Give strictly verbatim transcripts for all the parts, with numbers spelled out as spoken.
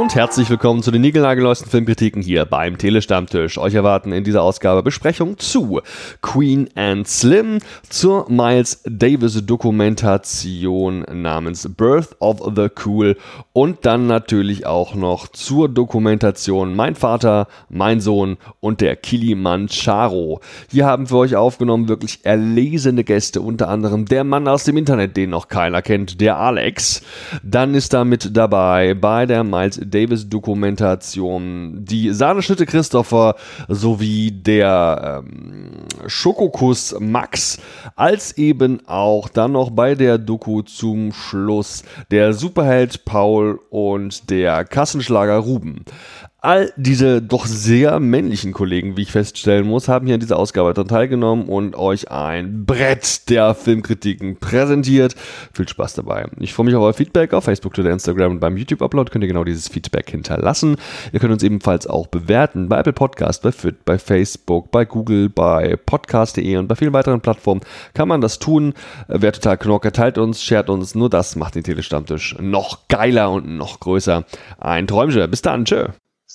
und herzlich willkommen zu den niegelnagelneuesten Filmkritiken hier beim Telestammtisch. Euch erwarten in dieser Ausgabe Besprechung zu Queen and Slim, zur Miles Davis Dokumentation namens Birth of the Cool und dann natürlich auch noch zur Dokumentation Mein Vater, mein Sohn und der Kilimanjaro. Hier haben für euch aufgenommen wirklich erlesene Gäste, unter anderem der Mann aus dem Internet, den noch keiner kennt, der Alex. Dann ist da mit dabei bei der Miles Davis Dokumentation die Sahneschnitte Christopher sowie der ähm, Schokokuss Max, als eben auch dann noch bei der Doku zum Schluss der Superheld Paul und der Kassenschlager Ruben. All diese doch sehr männlichen Kollegen, wie ich feststellen muss, haben hier in dieser Ausgabe daran teilgenommen und euch ein Brett der Filmkritiken präsentiert. Viel Spaß dabei. Ich freue mich auf euer Feedback auf Facebook, Twitter, Instagram und beim YouTube-Upload könnt ihr genau dieses Feedback hinterlassen. Ihr könnt uns ebenfalls auch bewerten bei Apple Podcast, bei Fit, bei Facebook, bei Google, bei podcast punkt de und bei vielen weiteren Plattformen kann man das tun. Wer total Knorke, teilt uns, shared uns. Nur das macht den Telestammtisch noch geiler und noch größer. Ein Träumchen. Bis dann. Tschö.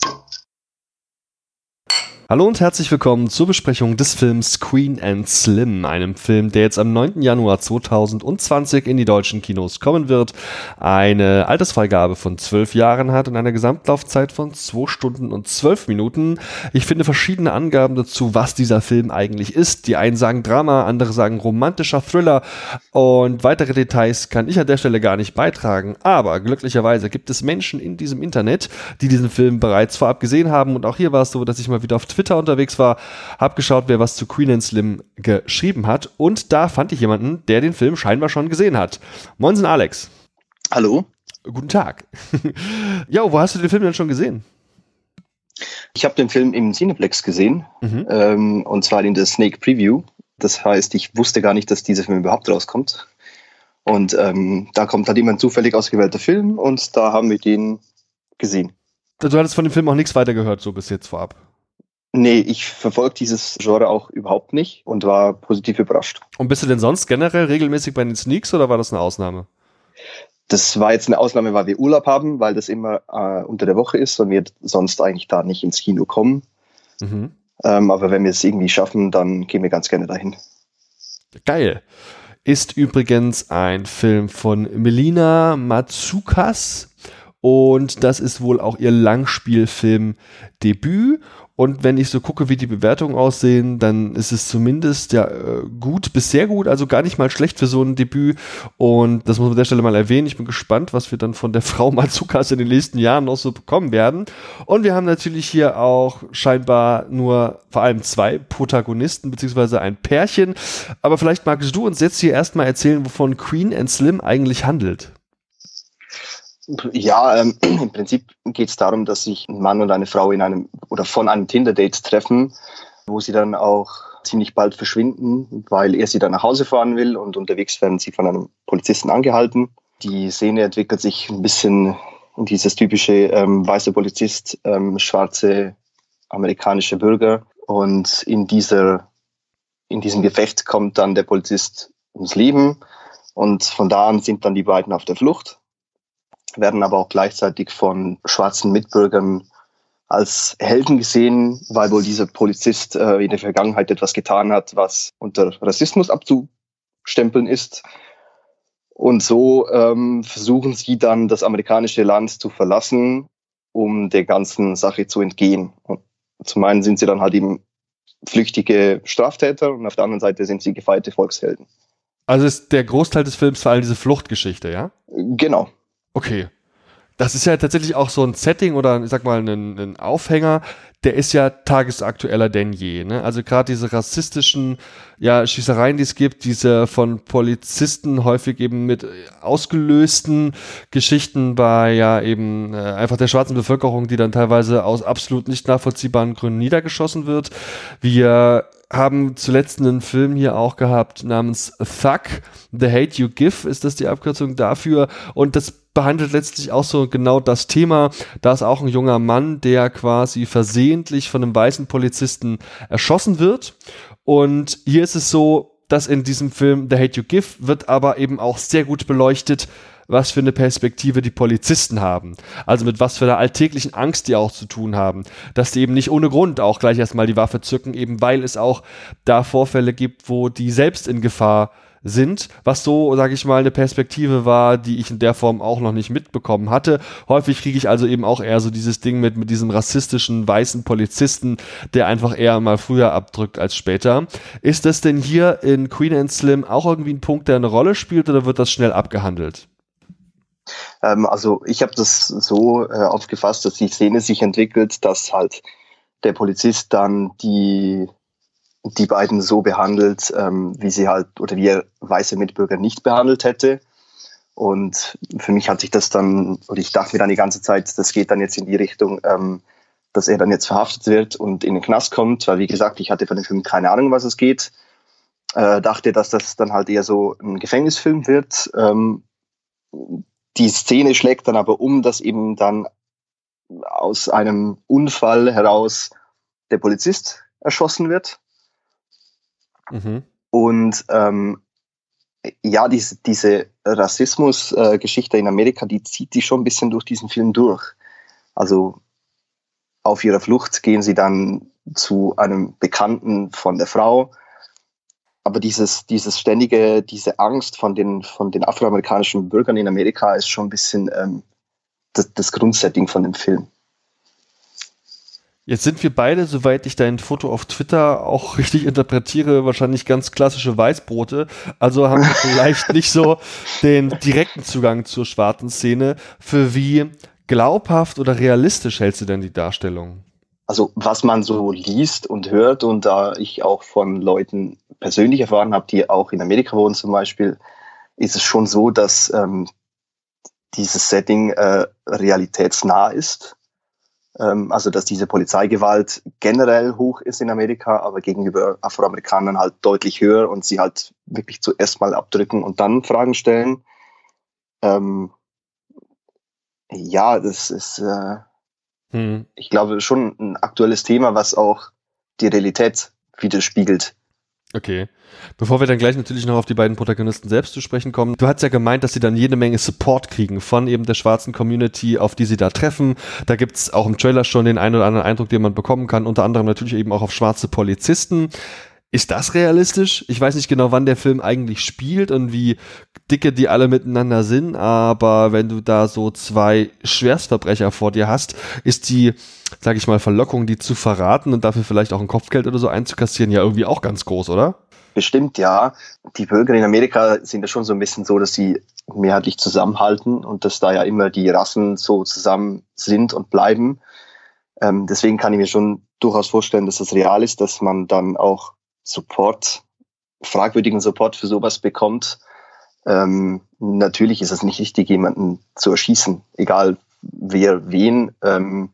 Hallo und herzlich willkommen zur Besprechung des Films Queen and Slim, einem Film, der jetzt am neunten Januar zweitausendzwanzig in die deutschen Kinos kommen wird, eine Altersfreigabe von zwölf Jahren hat und eine Gesamtlaufzeit von zwei Stunden und zwölf Minuten. Ich finde verschiedene Angaben dazu, was dieser Film eigentlich ist. Die einen sagen Drama, andere sagen romantischer Thriller und weitere Details kann ich an der Stelle gar nicht beitragen. Aber glücklicherweise gibt es Menschen in diesem Internet, die diesen Film bereits vorab gesehen haben und auch hier war es so, dass ich mal wieder auf Twitter unterwegs war, hab geschaut, wer was zu Queen and Slim geschrieben hat und da fand ich jemanden, der den Film scheinbar schon gesehen hat. Moinsen Alex. Hallo. Guten Tag. Ja, wo hast du den Film denn schon gesehen? Ich habe den Film im Cineplex gesehen, mhm. ähm, und zwar in der Snake Preview. Das heißt, ich wusste gar nicht, dass dieser Film überhaupt rauskommt. Und ähm, da kommt halt immer ein zufällig ausgewählter Film und da haben wir den gesehen. Du hattest von dem Film auch nichts weiter gehört, so bis jetzt vorab? Nee, ich verfolge dieses Genre auch überhaupt nicht und war positiv überrascht. Und bist du denn sonst generell regelmäßig bei den Sneaks oder war das eine Ausnahme? Das war jetzt eine Ausnahme, weil wir Urlaub haben, weil das immer äh, unter der Woche ist und wir sonst eigentlich da nicht ins Kino kommen. Mhm. Ähm, aber wenn wir es irgendwie schaffen, dann gehen wir ganz gerne dahin. Geil. Ist übrigens ein Film von Melina Matsoukas und das ist wohl auch ihr Langspielfilm-Debüt. Und wenn ich so gucke, wie die Bewertungen aussehen, dann ist es zumindest ja gut bis sehr gut, also gar nicht mal schlecht für so ein Debüt. Und das muss man an der Stelle mal erwähnen. Ich bin gespannt, was wir dann von der Frau Matsoukas in den nächsten Jahren noch so bekommen werden. Und wir haben natürlich hier auch scheinbar nur vor allem zwei Protagonisten, beziehungsweise ein Pärchen. Aber vielleicht magst du uns jetzt hier erstmal erzählen, wovon Queen and Slim eigentlich handelt. Ja, ähm, im Prinzip geht es darum, dass sich ein Mann und eine Frau in einem oder von einem Tinder-Date treffen, wo sie dann auch ziemlich bald verschwinden, weil er sie dann nach Hause fahren will und unterwegs werden sie von einem Polizisten angehalten. Die Szene entwickelt sich ein bisschen in dieses typische ähm, weiße Polizist, ähm, schwarze amerikanische Bürger und in dieser in diesem Gefecht kommt dann der Polizist ums Leben und von da an sind dann die beiden auf der Flucht, werden aber auch gleichzeitig von schwarzen Mitbürgern als Helden gesehen, weil wohl dieser Polizist äh, in der Vergangenheit etwas getan hat, was unter Rassismus abzustempeln ist. Und so ähm, versuchen sie dann, das amerikanische Land zu verlassen, um der ganzen Sache zu entgehen. Und zum einen sind sie dann halt eben flüchtige Straftäter und auf der anderen Seite sind sie gefeierte Volkshelden. Also ist der Großteil des Films vor allem diese Fluchtgeschichte, ja? Genau. Okay. Das ist ja tatsächlich auch so ein Setting oder ich sag mal ein, ein Aufhänger, der ist ja tagesaktueller denn je. Ne? Also gerade diese rassistischen ja, Schießereien, die es gibt, diese von Polizisten häufig eben mit ausgelösten Geschichten bei ja eben äh, einfach der schwarzen Bevölkerung, die dann teilweise aus absolut nicht nachvollziehbaren Gründen niedergeschossen wird. Wir haben zuletzt einen Film hier auch gehabt namens Thug, The Hate You Give ist das die Abkürzung dafür und das behandelt letztlich auch so genau das Thema. Da ist auch ein junger Mann, der quasi versehentlich von einem weißen Polizisten erschossen wird. Und hier ist es so, dass in diesem Film The Hate You Give wird aber eben auch sehr gut beleuchtet, was für eine Perspektive die Polizisten haben. Also mit was für einer alltäglichen Angst die auch zu tun haben. Dass die eben nicht ohne Grund auch gleich erstmal die Waffe zücken, eben weil es auch da Vorfälle gibt, wo die selbst in Gefahr sind, was so, sage ich mal, eine Perspektive war, die ich in der Form auch noch nicht mitbekommen hatte. Häufig kriege ich also eben auch eher so dieses Ding mit, mit diesem rassistischen weißen Polizisten, der einfach eher mal früher abdrückt als später. Ist das denn hier in Queen and Slim auch irgendwie ein Punkt, der eine Rolle spielt, oder wird das schnell abgehandelt? Ähm, also ich habe das so äh, aufgefasst, dass die Szene sich entwickelt, dass halt der Polizist dann die die beiden so behandelt, ähm, wie sie halt oder wie er weiße Mitbürger nicht behandelt hätte. Und für mich hat sich das dann, oder ich dachte mir dann die ganze Zeit, das geht dann jetzt in die Richtung, ähm, dass er dann jetzt verhaftet wird und in den Knast kommt, weil wie gesagt, ich hatte von dem Film keine Ahnung, was es geht. Äh, dachte, dass das dann halt eher so ein Gefängnisfilm wird. Ähm, die Szene schlägt dann aber um, dass eben dann aus einem Unfall heraus der Polizist erschossen wird. Mhm. Und ähm, ja, diese, diese Rassismus-Geschichte äh, in Amerika, die zieht sich schon ein bisschen durch diesen Film durch. Also auf ihrer Flucht gehen sie dann zu einem Bekannten von der Frau. Aber dieses, dieses ständige, diese Angst von den, von den afroamerikanischen Bürgern in Amerika ist schon ein bisschen ähm, das, das Grundsetting von dem Film. Jetzt sind wir beide, soweit ich dein Foto auf Twitter auch richtig interpretiere, wahrscheinlich ganz klassische Weißbrote. Also haben wir vielleicht nicht so den direkten Zugang zur schwarzen Szene. Für wie glaubhaft oder realistisch hältst du denn die Darstellung? Also was man so liest und hört, und da ich auch von Leuten persönlich erfahren habe, die auch in Amerika wohnen zum Beispiel, ist es schon so, dass ähm, dieses Setting äh, realitätsnah ist. Also dass diese Polizeigewalt generell hoch ist in Amerika, aber gegenüber Afroamerikanern halt deutlich höher und sie halt wirklich zuerst mal abdrücken und dann Fragen stellen. Ähm, ja, das ist, äh, hm. ich glaube, schon ein aktuelles Thema, was auch die Realität widerspiegelt. Okay. Bevor wir dann gleich natürlich noch auf die beiden Protagonisten selbst zu sprechen kommen, du hast ja gemeint, dass sie dann jede Menge Support kriegen von eben der schwarzen Community, auf die sie da treffen. Da gibt's auch im Trailer schon den einen oder anderen Eindruck, den man bekommen kann, unter anderem natürlich eben auch auf schwarze Polizisten. Ist das realistisch? Ich weiß nicht genau, wann der Film eigentlich spielt und wie dicke die alle miteinander sind, aber wenn du da so zwei Schwerstverbrecher vor dir hast, ist die, sag ich mal, Verlockung, die zu verraten und dafür vielleicht auch ein Kopfgeld oder so einzukassieren, ja irgendwie auch ganz groß, oder? Bestimmt, ja. Die Bürger in Amerika sind ja schon so ein bisschen so, dass sie mehrheitlich zusammenhalten und dass da ja immer die Rassen so zusammen sind und bleiben. Ähm, deswegen kann ich mir schon durchaus vorstellen, dass das real ist, dass man dann auch Support, fragwürdigen Support für sowas bekommt. Ähm, natürlich ist es nicht richtig, jemanden zu erschießen, egal wer wen. Ähm,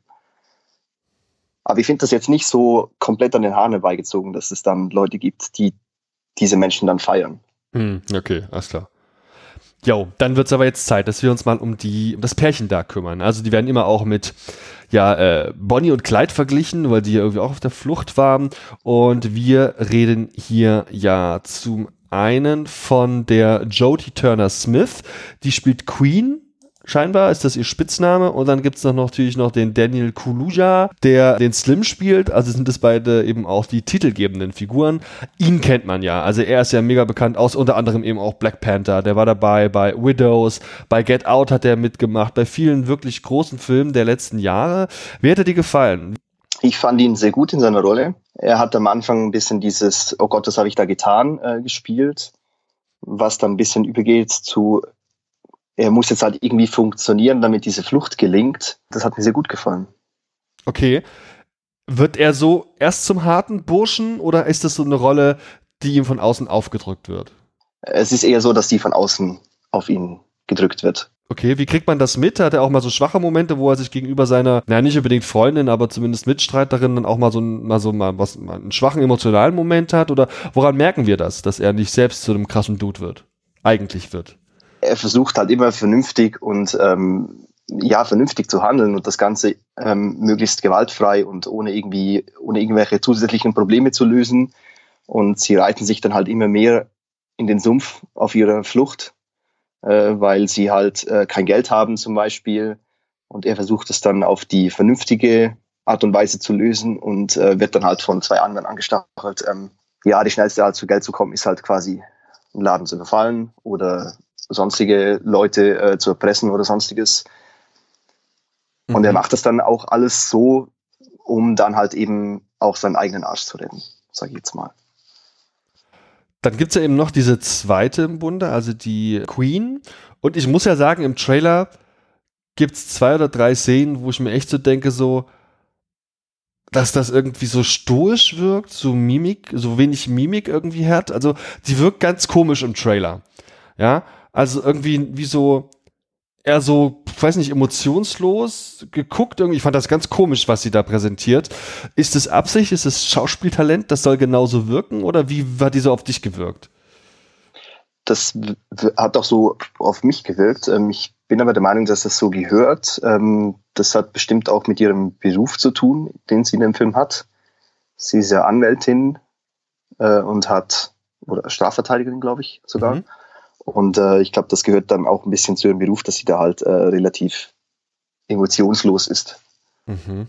aber ich finde das jetzt nicht so komplett an den Haaren herbeigezogen, dass es dann Leute gibt, die diese Menschen dann feiern. Hm, okay, alles klar. Jo, dann wird es aber jetzt Zeit, dass wir uns mal um die um das Pärchen da kümmern. Also die werden immer auch mit ja äh, Bonnie und Clyde verglichen, weil die ja irgendwie auch auf der Flucht waren. Und wir reden hier ja zum einen von der Jodie Turner-Smith. Die spielt Queen. Scheinbar ist das ihr Spitzname. Und dann gibt es noch natürlich noch den Daniel Kaluuya, der den Slim spielt. Also sind das beide eben auch die titelgebenden Figuren. Ihn kennt man ja. Also er ist ja mega bekannt aus unter anderem eben auch Black Panther. Der war dabei bei Widows, bei Get Out hat er mitgemacht, bei vielen wirklich großen Filmen der letzten Jahre. Wie hat er dir gefallen? Ich fand ihn sehr gut in seiner Rolle. Er hat am Anfang ein bisschen dieses, oh Gott, was habe ich da getan, äh, gespielt, was dann ein bisschen übergeht zu, er muss jetzt halt irgendwie funktionieren, damit diese Flucht gelingt. Das hat mir sehr gut gefallen. Okay. Wird er so erst zum harten Burschen oder ist das so eine Rolle, die ihm von außen aufgedrückt wird? Es ist eher so, dass die von außen auf ihn gedrückt wird. Okay, wie kriegt man das mit? Hat er auch mal so schwache Momente, wo er sich gegenüber seiner, naja, nicht unbedingt Freundin, aber zumindest Mitstreiterin dann auch mal so, ein, mal so mal was, mal einen schwachen emotionalen Moment hat? Oder woran merken wir das, dass er nicht selbst zu einem krassen Dude wird? Eigentlich wird. Er versucht halt immer vernünftig und ähm, ja, vernünftig zu handeln und das Ganze ähm, möglichst gewaltfrei und ohne irgendwie, ohne irgendwelche zusätzlichen Probleme zu lösen. Und sie reiten sich dann halt immer mehr in den Sumpf auf ihrer Flucht. äh, weil sie halt äh, kein Geld haben zum Beispiel. Und er versucht es dann auf die vernünftige Art und Weise zu lösen und äh, wird dann halt von zwei anderen angestachelt. Ähm, ja, die schnellste Art zu Geld zu kommen ist halt quasi einen Laden zu überfallen oder sonstige Leute äh, zu erpressen oder sonstiges. Mhm. Und er macht das dann auch alles so, um dann halt eben auch seinen eigenen Arsch zu retten, sage ich jetzt mal. Dann gibt es ja eben noch diese zweite im Bunde, also die Queen. Und ich muss ja sagen, im Trailer gibt es zwei oder drei Szenen, wo ich mir echt so denke, so, dass das irgendwie so stoisch wirkt, so Mimik, so wenig Mimik irgendwie hat. Also die wirkt ganz komisch im Trailer. Ja, also irgendwie wie so, eher so, ich weiß nicht, emotionslos geguckt. Irgendwie, ich fand das ganz komisch, was sie da präsentiert. Ist es Absicht? Ist es Schauspieltalent? Das soll genauso wirken? Oder wie hat die so auf dich gewirkt? Das w- hat auch so auf mich gewirkt. Ich bin aber der Meinung, dass das so gehört. Das hat bestimmt auch mit ihrem Beruf zu tun, den sie in dem Film hat. Sie ist ja Anwältin und hat, oder Strafverteidigerin, glaube ich, sogar. Mhm. Und äh, ich glaube, das gehört dann auch ein bisschen zu ihrem Beruf, dass sie da halt äh, relativ emotionslos ist. Mhm.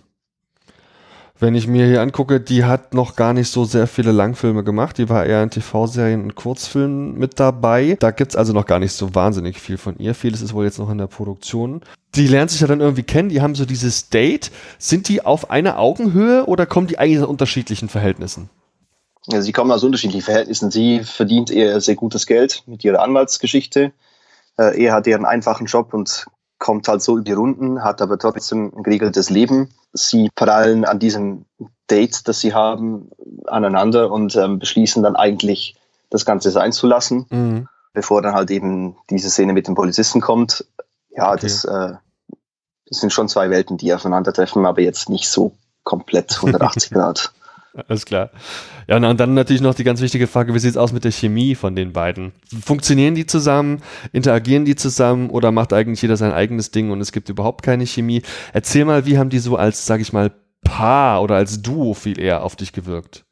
Wenn ich mir hier angucke, die hat noch gar nicht so sehr viele Langfilme gemacht. Die war eher in T V-Serien und Kurzfilmen mit dabei. Da gibt's also noch gar nicht so wahnsinnig viel von ihr. Vieles ist wohl jetzt noch in der Produktion. Die lernt sich ja dann irgendwie kennen. Die haben so dieses Date. Sind die auf einer Augenhöhe oder kommen die eigentlich aus unterschiedlichen Verhältnissen? Ja, sie kommen aus unterschiedlichen Verhältnissen. Sie verdient eher sehr gutes Geld mit ihrer Anwaltsgeschichte. Äh, er hat eher einen einfachen Job und kommt halt so über die Runden, hat aber trotzdem ein geregeltes Leben. Sie prallen an diesem Date, das sie haben, aneinander und ähm, beschließen dann eigentlich, das Ganze sein zu lassen, mhm. bevor dann halt eben diese Szene mit dem Polizisten kommt. Ja, okay. das, äh, das sind schon zwei Welten, die aufeinandertreffen, aber jetzt nicht so komplett hundertachtzig Grad. Alles klar. Ja, und dann natürlich noch die ganz wichtige Frage, wie sieht es aus mit der Chemie von den beiden? Funktionieren die zusammen? Interagieren die zusammen? Oder macht eigentlich jeder sein eigenes Ding und es gibt überhaupt keine Chemie? Erzähl mal, wie haben die so als, sag ich mal, Paar oder als Duo viel eher auf dich gewirkt?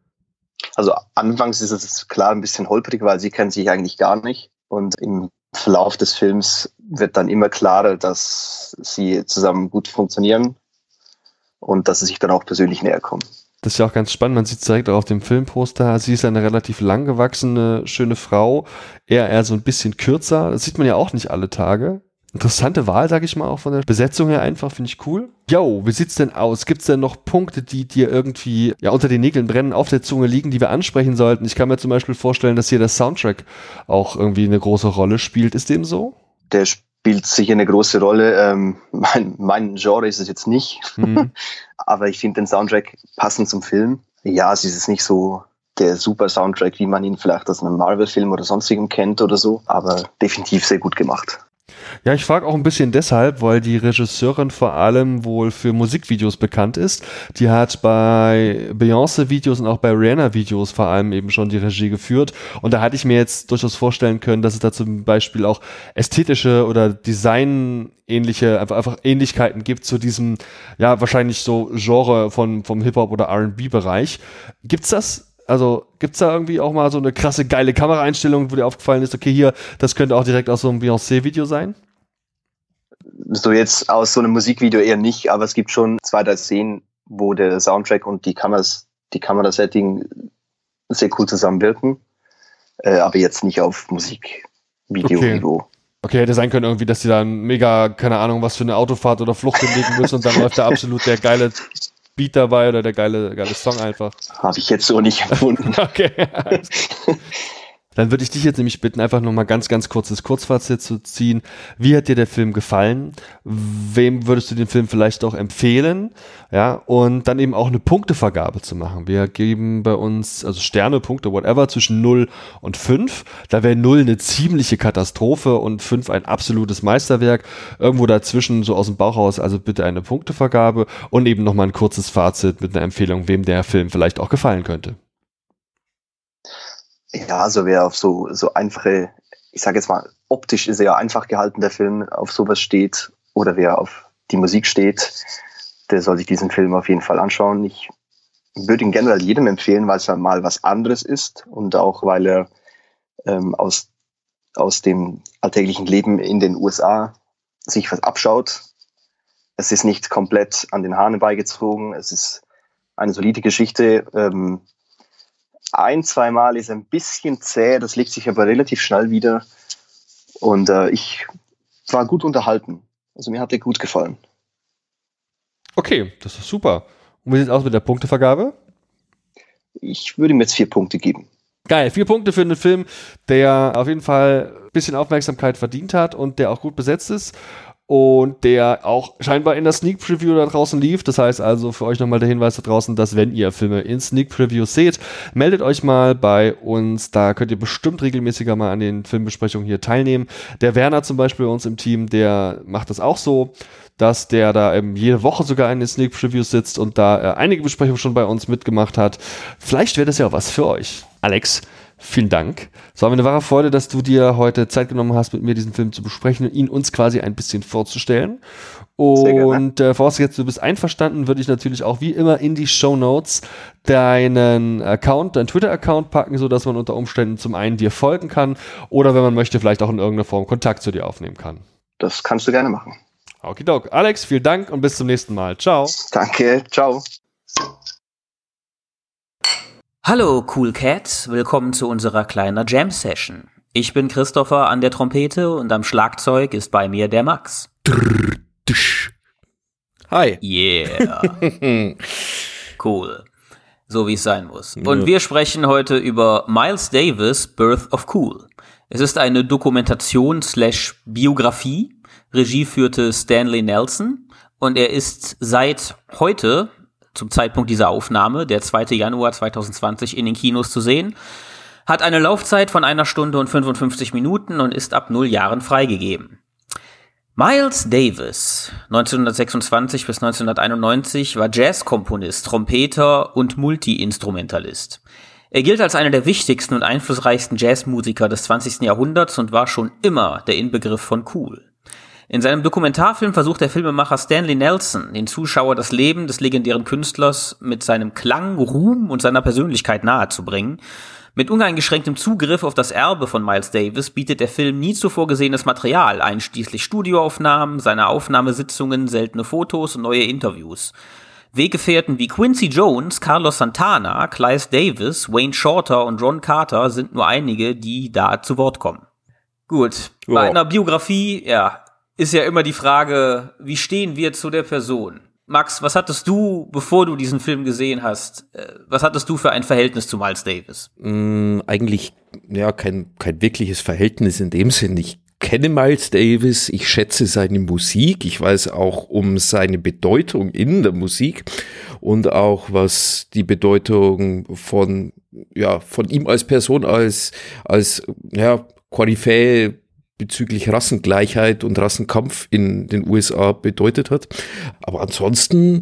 Also anfangs ist es klar ein bisschen holprig, weil sie kennen sich eigentlich gar nicht. Und im Verlauf des Films wird dann immer klarer, dass sie zusammen gut funktionieren und dass sie sich dann auch persönlich näher kommen. Das ist ja auch ganz spannend, man sieht es direkt auch auf dem Filmposter, sie ist eine relativ lang gewachsene, schöne Frau, er eher so ein bisschen kürzer, das sieht man ja auch nicht alle Tage. Interessante Wahl, sag ich mal, auch von der Besetzung her einfach, finde ich cool. Jo, wie sieht's denn aus? Gibt's denn noch Punkte, die dir irgendwie ja unter den Nägeln brennen, auf der Zunge liegen, die wir ansprechen sollten? Ich kann mir zum Beispiel vorstellen, dass hier der Soundtrack auch irgendwie eine große Rolle spielt. Ist dem so? Der spielt sicher eine große Rolle. Ähm, mein, mein Genre ist es jetzt nicht, mhm. aber ich finde den Soundtrack passend zum Film. Ja, es ist jetzt nicht so der super Soundtrack, wie man ihn vielleicht aus einem Marvel-Film oder sonstigem kennt oder so, aber definitiv sehr gut gemacht. Ja, ich frage auch ein bisschen deshalb, weil die Regisseurin vor allem wohl für Musikvideos bekannt ist. Die hat bei Beyoncé-Videos und auch bei Rihanna-Videos vor allem eben schon die Regie geführt. Und da hatte ich mir jetzt durchaus vorstellen können, dass es da zum Beispiel auch ästhetische oder Design-ähnliche, einfach, einfach Ähnlichkeiten gibt zu diesem, ja, wahrscheinlich so Genre von, vom Hip-Hop- oder R and B-Bereich. Gibt's das? Also gibt's da irgendwie auch mal so eine krasse, geile Kameraeinstellung, wo dir aufgefallen ist, okay, hier, das könnte auch direkt aus so einem Beyoncé-Video sein? So jetzt aus so einem Musikvideo eher nicht, aber es gibt schon zwei, drei Szenen, wo der Soundtrack und die Kameras, die Kamerasetting sehr cool zusammenwirken, äh, aber jetzt nicht auf Musikvideo-Niveau. Okay. Okay, hätte sein können irgendwie, dass die dann mega, keine Ahnung, was für eine Autofahrt oder Flucht hinlegen müssen und dann läuft da absolut der geile Beat dabei oder der geile, geile Song einfach. Habe ich jetzt so nicht empfunden. Okay. Dann würde ich dich jetzt nämlich bitten, einfach nochmal ganz, ganz kurzes Kurzfazit zu ziehen. Wie hat dir der Film gefallen? Wem würdest du den Film vielleicht auch empfehlen? Ja, und dann eben auch eine Punktevergabe zu machen. Wir geben bei uns, also Sterne, Punkte, whatever, zwischen null und fünf. Da wäre null eine ziemliche Katastrophe und fünf ein absolutes Meisterwerk. Irgendwo dazwischen, so aus dem Bauch raus, also bitte eine Punktevergabe und eben nochmal ein kurzes Fazit mit einer Empfehlung, wem der Film vielleicht auch gefallen könnte. Ja, also wer auf so, so einfache, ich sage jetzt mal, optisch ist er ja einfach gehalten, der Film, auf sowas steht, oder wer auf die Musik steht, der soll sich diesen Film auf jeden Fall anschauen. Ich würde ihn generell jedem empfehlen, weil es ja mal was anderes ist und auch weil er ähm, aus, aus dem alltäglichen Leben in den U S A sich was abschaut. Es ist nicht komplett an den Haaren herbeigezogen. Es ist eine solide Geschichte. Ähm, ein, zwei Mal ist ein bisschen zäh, das legt sich aber relativ schnell wieder. Und äh, ich war gut unterhalten. Also mir hat der gut gefallen. Okay, das ist super. Und wie sieht es aus mit der Punktevergabe? Ich würde ihm jetzt vier Punkte geben. Geil, vier Punkte für einen Film, der auf jeden Fall ein bisschen Aufmerksamkeit verdient hat und der auch gut besetzt ist und der auch scheinbar in der Sneak Preview da draußen lief. Das heißt also für euch nochmal der Hinweis da draußen, dass wenn ihr Filme in Sneak Previews seht, meldet euch mal bei uns. Da könnt ihr bestimmt regelmäßiger mal an den Filmbesprechungen hier teilnehmen. Der Werner zum Beispiel bei uns im Team, der macht das auch so, dass der da eben jede Woche sogar in den Sneak Previews sitzt und da äh, einige Besprechungen schon bei uns mitgemacht hat. Vielleicht wäre das ja auch was für euch. Alex, vielen Dank. Es war mir eine wahre Freude, dass du dir heute Zeit genommen hast, mit mir diesen Film zu besprechen und ihn uns quasi ein bisschen vorzustellen. Und äh, vorausgesetzt, du bist einverstanden, würde ich natürlich auch wie immer in die Shownotes deinen Account, deinen Twitter-Account packen, sodass man unter Umständen zum einen dir folgen kann oder wenn man möchte, vielleicht auch in irgendeiner Form Kontakt zu dir aufnehmen kann. Das kannst du gerne machen. Okidok. Alex, vielen Dank und bis zum nächsten Mal. Ciao. Danke, ciao. Hallo Cool Cats, willkommen zu unserer kleinen Jam-Session. Ich bin Christopher an der Trompete und am Schlagzeug ist bei mir der Max. Hi. Yeah. Cool. So wie es sein muss. Und wir sprechen heute über Miles Davis, Birth of Cool. Es ist eine Dokumentation slash Biografie. Regie führte Stanley Nelson und er ist seit heute, zum Zeitpunkt dieser Aufnahme, der zweiter Januar zweitausendzwanzig, in den Kinos zu sehen, hat eine Laufzeit von einer Stunde und fünfundfünfzig Minuten und ist ab null Jahren freigegeben. Miles Davis, neunzehnhundertsechsundzwanzig bis neunzehnhunderteinundneunzig, war Jazzkomponist, Trompeter und Multi-Instrumentalist. Er gilt als einer der wichtigsten und einflussreichsten Jazzmusiker des zwanzigsten Jahrhunderts und war schon immer der Inbegriff von cool. In seinem Dokumentarfilm versucht der Filmemacher Stanley Nelson, den Zuschauer das Leben des legendären Künstlers mit seinem Klang, Ruhm und seiner Persönlichkeit nahezubringen. Mit uneingeschränktem Zugriff auf das Erbe von Miles Davis bietet der Film nie zuvor gesehenes Material, einschließlich Studioaufnahmen, seine Aufnahmesitzungen, seltene Fotos und neue Interviews. Weggefährten wie Quincy Jones, Carlos Santana, Clive Davis, Wayne Shorter und Ron Carter sind nur einige, die da zu Wort kommen. Gut, bei wow. einer Biografie, ja, ist ja immer die Frage, wie stehen wir zu der Person? Max, was hattest du, bevor du diesen Film gesehen hast, was hattest du für ein Verhältnis zu Miles Davis? Mm, eigentlich, ja, kein, kein wirkliches Verhältnis in dem Sinn. Ich kenne Miles Davis, ich schätze seine Musik, ich weiß auch um seine Bedeutung in der Musik und auch was die Bedeutung von, ja, von ihm als Person, als, als, ja, Koryphäe bezüglich Rassengleichheit und Rassenkampf in den U S A bedeutet hat. Aber ansonsten,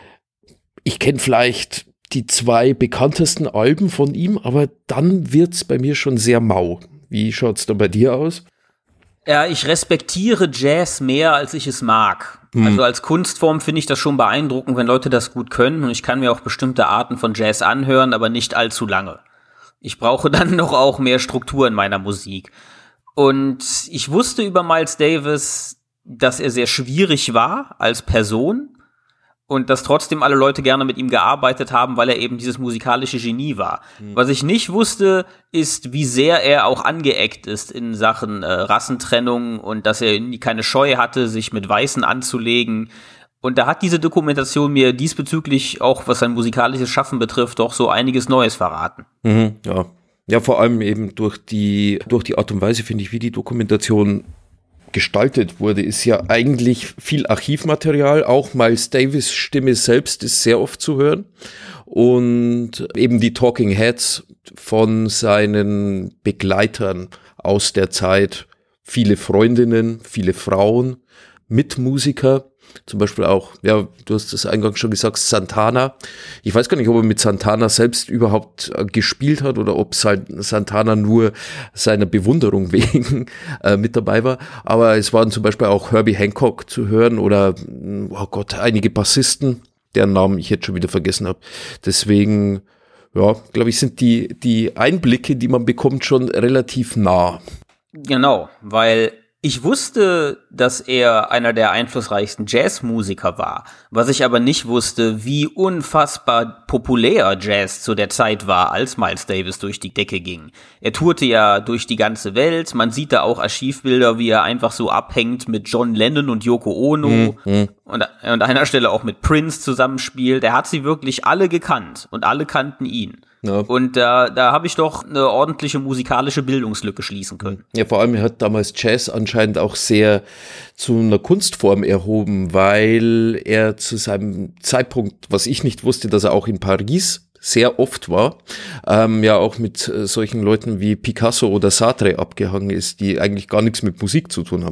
ich kenne vielleicht die zwei bekanntesten Alben von ihm, aber dann wird's bei mir schon sehr mau. Wie schaut's da bei dir aus? Ja, ich respektiere Jazz mehr, als ich es mag. Hm. Also als Kunstform finde ich das schon beeindruckend, wenn Leute das gut können. Und ich kann mir auch bestimmte Arten von Jazz anhören, aber nicht allzu lange. Ich brauche dann noch auch mehr Struktur in meiner Musik. Und ich wusste über Miles Davis, dass er sehr schwierig war als Person und dass trotzdem alle Leute gerne mit ihm gearbeitet haben, weil er eben dieses musikalische Genie war. Mhm. Was ich nicht wusste, ist, wie sehr er auch angeeckt ist in Sachen äh, Rassentrennung und dass er keine Scheu hatte, sich mit Weißen anzulegen. Und da hat diese Dokumentation mir diesbezüglich, auch was sein musikalisches Schaffen betrifft, doch so einiges Neues verraten. Mhm, ja. Ja, vor allem eben durch die, durch die Art und Weise, finde ich, wie die Dokumentation gestaltet wurde, ist ja eigentlich viel Archivmaterial. Auch Miles Davis' Stimme selbst ist sehr oft zu hören. Und eben die Talking Heads von seinen Begleitern aus der Zeit. Viele Freundinnen, viele Frauen, Mitmusiker. Zum Beispiel auch, ja, du hast das eingangs schon gesagt, Santana. Ich weiß gar nicht, ob er mit Santana selbst überhaupt äh, gespielt hat oder ob Santana nur seiner Bewunderung wegen äh, mit dabei war. Aber es waren zum Beispiel auch Herbie Hancock zu hören oder, oh Gott, einige Bassisten, deren Namen ich jetzt schon wieder vergessen habe. Deswegen, ja, glaube ich, sind die, die Einblicke, die man bekommt, schon relativ nah. Genau, weil ich wusste, dass er einer der einflussreichsten Jazzmusiker war, was ich aber nicht wusste, wie unfassbar populär Jazz zu der Zeit war, als Miles Davis durch die Decke ging. Er tourte ja durch die ganze Welt, man sieht da auch Archivbilder, wie er einfach so abhängt mit John Lennon und Yoko Ono mhm. und an einer Stelle auch mit Prince zusammenspielt. Er hat sie wirklich alle gekannt und alle kannten ihn. Ja. Und da, da habe ich doch eine ordentliche musikalische Bildungslücke schließen können. Ja, vor allem, er hat damals Jazz anscheinend auch sehr zu einer Kunstform erhoben, weil er zu seinem Zeitpunkt, was ich nicht wusste, dass er auch in Paris sehr oft war, ähm, ja auch mit äh, solchen Leuten wie Picasso oder Sartre abgehangen ist, die eigentlich gar nichts mit Musik zu tun haben.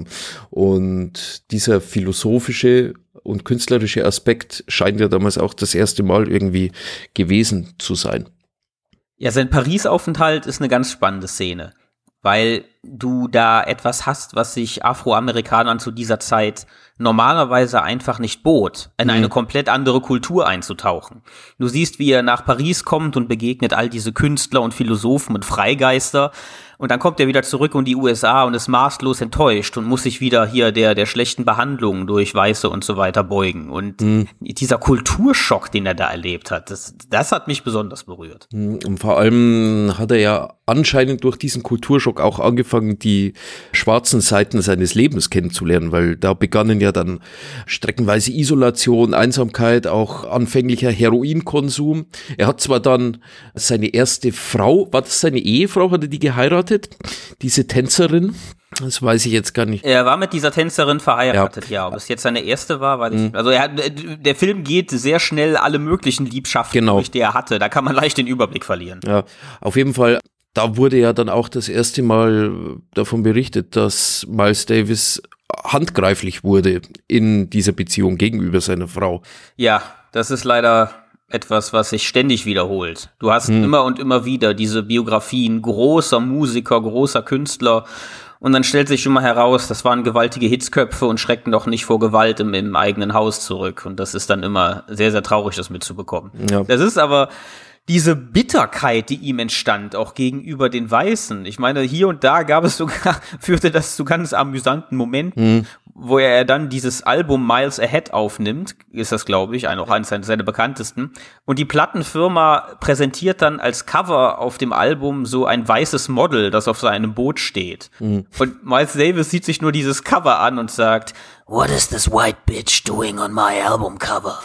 Und dieser philosophische und künstlerische Aspekt scheint ja damals auch das erste Mal irgendwie gewesen zu sein. Ja, sein Paris-Aufenthalt ist eine ganz spannende Szene, weil du da etwas hast, was sich Afroamerikanern zu dieser Zeit normalerweise einfach nicht bot, in eine mhm. komplett andere Kultur einzutauchen. Du siehst, wie er nach Paris kommt und begegnet all diese Künstler und Philosophen und Freigeister. Und dann kommt er wieder zurück in die U S A und ist maßlos enttäuscht und muss sich wieder hier der der schlechten Behandlung durch Weiße und so weiter beugen. Und mhm. dieser Kulturschock, den er da erlebt hat, das, das hat mich besonders berührt. Und vor allem hat er ja anscheinend durch diesen Kulturschock auch angefangen, die schwarzen Seiten seines Lebens kennenzulernen, weil da begannen ja dann streckenweise Isolation, Einsamkeit, auch anfänglicher Heroinkonsum. Er hat zwar dann seine erste Frau, war das seine Ehefrau, hat er die geheiratet? Diese Tänzerin, das weiß ich jetzt gar nicht. Er war mit dieser Tänzerin verheiratet, ja. ja. Ob es jetzt seine erste war, weiß ich nicht. Also er hat, der Film geht sehr schnell alle möglichen Liebschaften genau. durch, die er hatte. Da kann man leicht den Überblick verlieren. Ja, auf jeden Fall. Da wurde ja dann auch das erste Mal davon berichtet, dass Miles Davis handgreiflich wurde in dieser Beziehung gegenüber seiner Frau. Ja, das ist leider etwas, was sich ständig wiederholt. Du hast hm. immer und immer wieder diese Biografien großer Musiker, großer Künstler und dann stellt sich schon mal heraus, das waren gewaltige Hitzköpfe und schreckten doch nicht vor Gewalt im, im eigenen Haus zurück und das ist dann immer sehr, sehr traurig, das mitzubekommen. Ja. Das ist aber diese Bitterkeit, die ihm entstand, auch gegenüber den Weißen. Ich meine, hier und da gab es sogar, führte das zu ganz amüsanten Momenten, mhm. wo er dann dieses Album Miles Ahead aufnimmt, ist das, glaube ich, auch eines seiner bekanntesten. Und die Plattenfirma präsentiert dann als Cover auf dem Album so ein weißes Model, das auf seinem Boot steht. Mhm. Und Miles Davis sieht sich nur dieses Cover an und sagt, "What is this white bitch doing on my album cover?"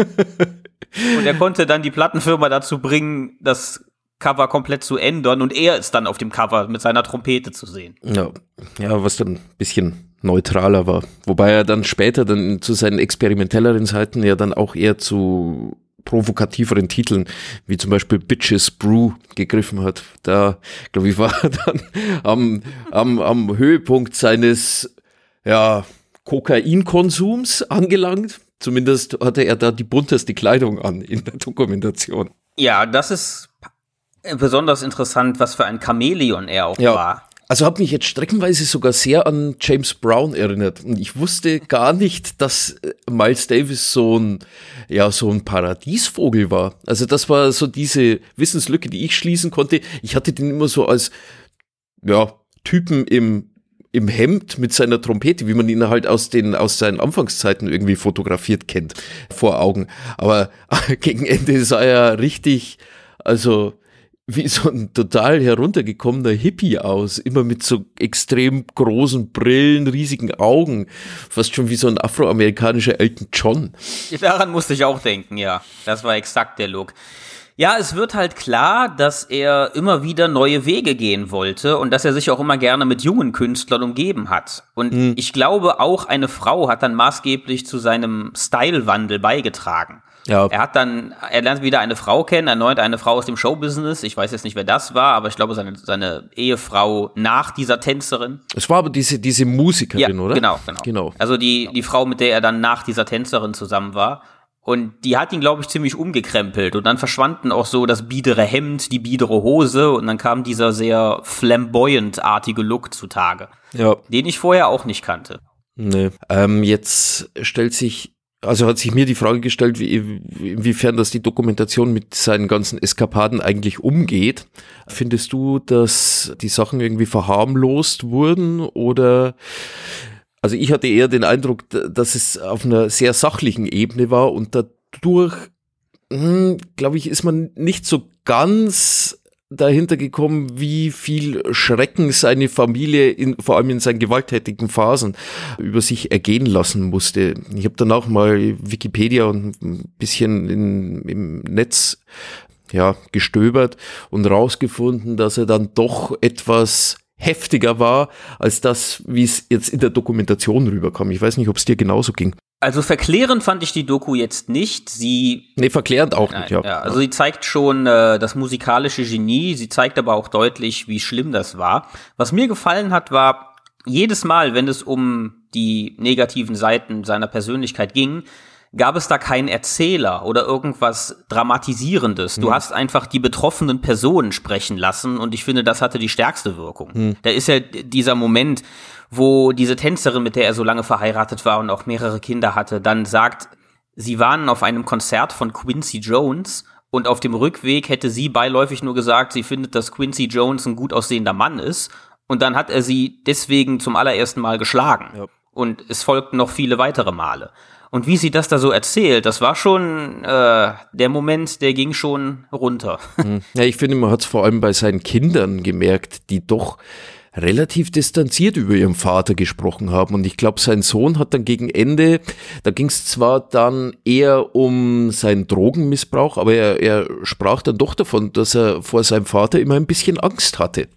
Und er konnte dann die Plattenfirma dazu bringen, das Cover komplett zu ändern und er ist dann auf dem Cover mit seiner Trompete zu sehen. Ja, ja, was dann ein bisschen neutraler war. Wobei er dann später dann zu seinen experimentelleren Seiten ja dann auch eher zu provokativeren Titeln, wie zum Beispiel Bitches Brew gegriffen hat. Da, glaube ich, war er dann am, am, am Höhepunkt seines, ja, Kokainkonsums angelangt. Zumindest hatte er da die bunteste Kleidung an in der Dokumentation. Ja, das ist besonders interessant, was für ein Chamäleon er auch ja. war. Also hat mich jetzt streckenweise sogar sehr an James Brown erinnert. Und ich wusste gar nicht, dass Miles Davis so ein, ja, so ein Paradiesvogel war. Also das war so diese Wissenslücke, die ich schließen konnte. Ich hatte den immer so als, ja, Typen im im Hemd mit seiner Trompete, wie man ihn halt aus den aus seinen Anfangszeiten irgendwie fotografiert kennt, vor Augen. Aber gegen Ende sah er richtig, also wie so ein total heruntergekommener Hippie aus, immer mit so extrem großen Brillen, riesigen Augen, fast schon wie so ein afroamerikanischer Elton John. Daran musste ich auch denken, ja. Das war exakt der Look. Ja, es wird halt klar, dass er immer wieder neue Wege gehen wollte und dass er sich auch immer gerne mit jungen Künstlern umgeben hat. Und mhm. ich glaube, auch eine Frau hat dann maßgeblich zu seinem Stylewandel beigetragen. Ja. Er hat dann, er lernt wieder eine Frau kennen, erneut eine Frau aus dem Showbusiness. Ich weiß jetzt nicht, wer das war, aber ich glaube, seine, seine Ehefrau nach dieser Tänzerin. Es war aber diese, diese Musikerin, ja, oder? Genau, genau, genau. Also die, die Frau, mit der er dann nach dieser Tänzerin zusammen war. Und die hat ihn, glaube ich, ziemlich umgekrempelt. Und dann verschwanden auch so das biedere Hemd, die biedere Hose. Und dann kam dieser sehr flamboyant-artige Look zutage. Ja. Den ich vorher auch nicht kannte. Nee. Ähm, jetzt stellt sich also hat sich mir die Frage gestellt, wie, inwiefern das die Dokumentation mit seinen ganzen Eskapaden eigentlich umgeht. Findest du, dass die Sachen irgendwie verharmlost wurden oder, also ich hatte eher den Eindruck, dass es auf einer sehr sachlichen Ebene war und dadurch, hm, glaube ich, ist man nicht so ganz dahinter gekommen, wie viel Schrecken seine Familie, in, vor allem in seinen gewalttätigen Phasen, über sich ergehen lassen musste. Ich habe dann auch mal Wikipedia und ein bisschen in, im Netz ja, gestöbert und rausgefunden, dass er dann doch etwas heftiger war, als das, wie es jetzt in der Dokumentation rüberkam. Ich weiß nicht, ob es dir genauso ging. Also verklärend fand ich die Doku jetzt nicht. Sie Nee, verklärend auch nicht, ja. ja. Also sie zeigt schon äh, das musikalische Genie, sie zeigt aber auch deutlich, wie schlimm das war. Was mir gefallen hat, war, jedes Mal, wenn es um die negativen Seiten seiner Persönlichkeit ging, gab es da keinen Erzähler oder irgendwas Dramatisierendes. Du hm. hast einfach die betroffenen Personen sprechen lassen und ich finde, das hatte die stärkste Wirkung. Hm. Da ist ja dieser Moment, wo diese Tänzerin, mit der er so lange verheiratet war und auch mehrere Kinder hatte, dann sagt, sie waren auf einem Konzert von Quincy Jones und auf dem Rückweg hätte sie beiläufig nur gesagt, sie findet, dass Quincy Jones ein gut aussehender Mann ist und dann hat er sie deswegen zum allerersten Mal geschlagen. Ja. Und es folgten noch viele weitere Male. Und wie sie das da so erzählt, das war schon äh, der Moment, der ging schon runter. Ja, ich finde, man hat es vor allem bei seinen Kindern gemerkt, die doch relativ distanziert über ihren Vater gesprochen haben. Und ich glaube, sein Sohn hat dann gegen Ende, da ging es zwar dann eher um seinen Drogenmissbrauch, aber er, er sprach dann doch davon, dass er vor seinem Vater immer ein bisschen Angst hatte.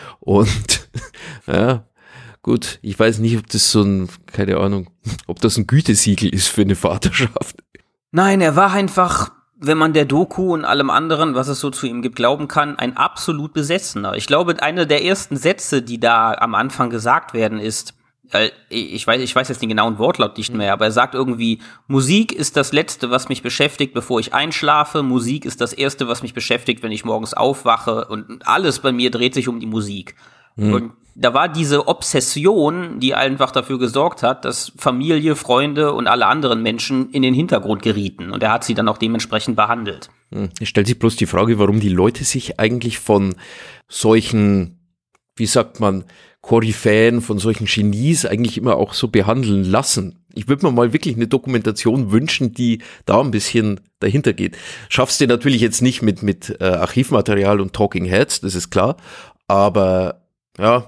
Und ja, gut, ich weiß nicht, ob das so ein, keine Ahnung, ob das ein Gütesiegel ist für eine Vaterschaft. Nein, er war einfach, wenn man der Doku und allem anderen, was es so zu ihm gibt, glauben kann, ein absolut Besessener. Ich glaube, einer der ersten Sätze, die da am Anfang gesagt werden, ist, äh, ich weiß, ich weiß jetzt den genauen Wortlaut nicht mehr, aber er sagt irgendwie, Musik ist das Letzte, was mich beschäftigt, bevor ich einschlafe. Musik ist das Erste, was mich beschäftigt, wenn ich morgens aufwache. Und alles bei mir dreht sich um die Musik. Mhm. Und da war diese Obsession, die einfach dafür gesorgt hat, dass Familie, Freunde und alle anderen Menschen in den Hintergrund gerieten. Und er hat sie dann auch dementsprechend behandelt. Es stellt sich bloß die Frage, warum die Leute sich eigentlich von solchen, wie sagt man, Koryphäen, von solchen Genies eigentlich immer auch so behandeln lassen. Ich würde mir mal wirklich eine Dokumentation wünschen, die da ein bisschen dahinter geht. Schaffst du natürlich jetzt nicht mit, mit äh, Archivmaterial und Talking Heads, das ist klar, aber ja,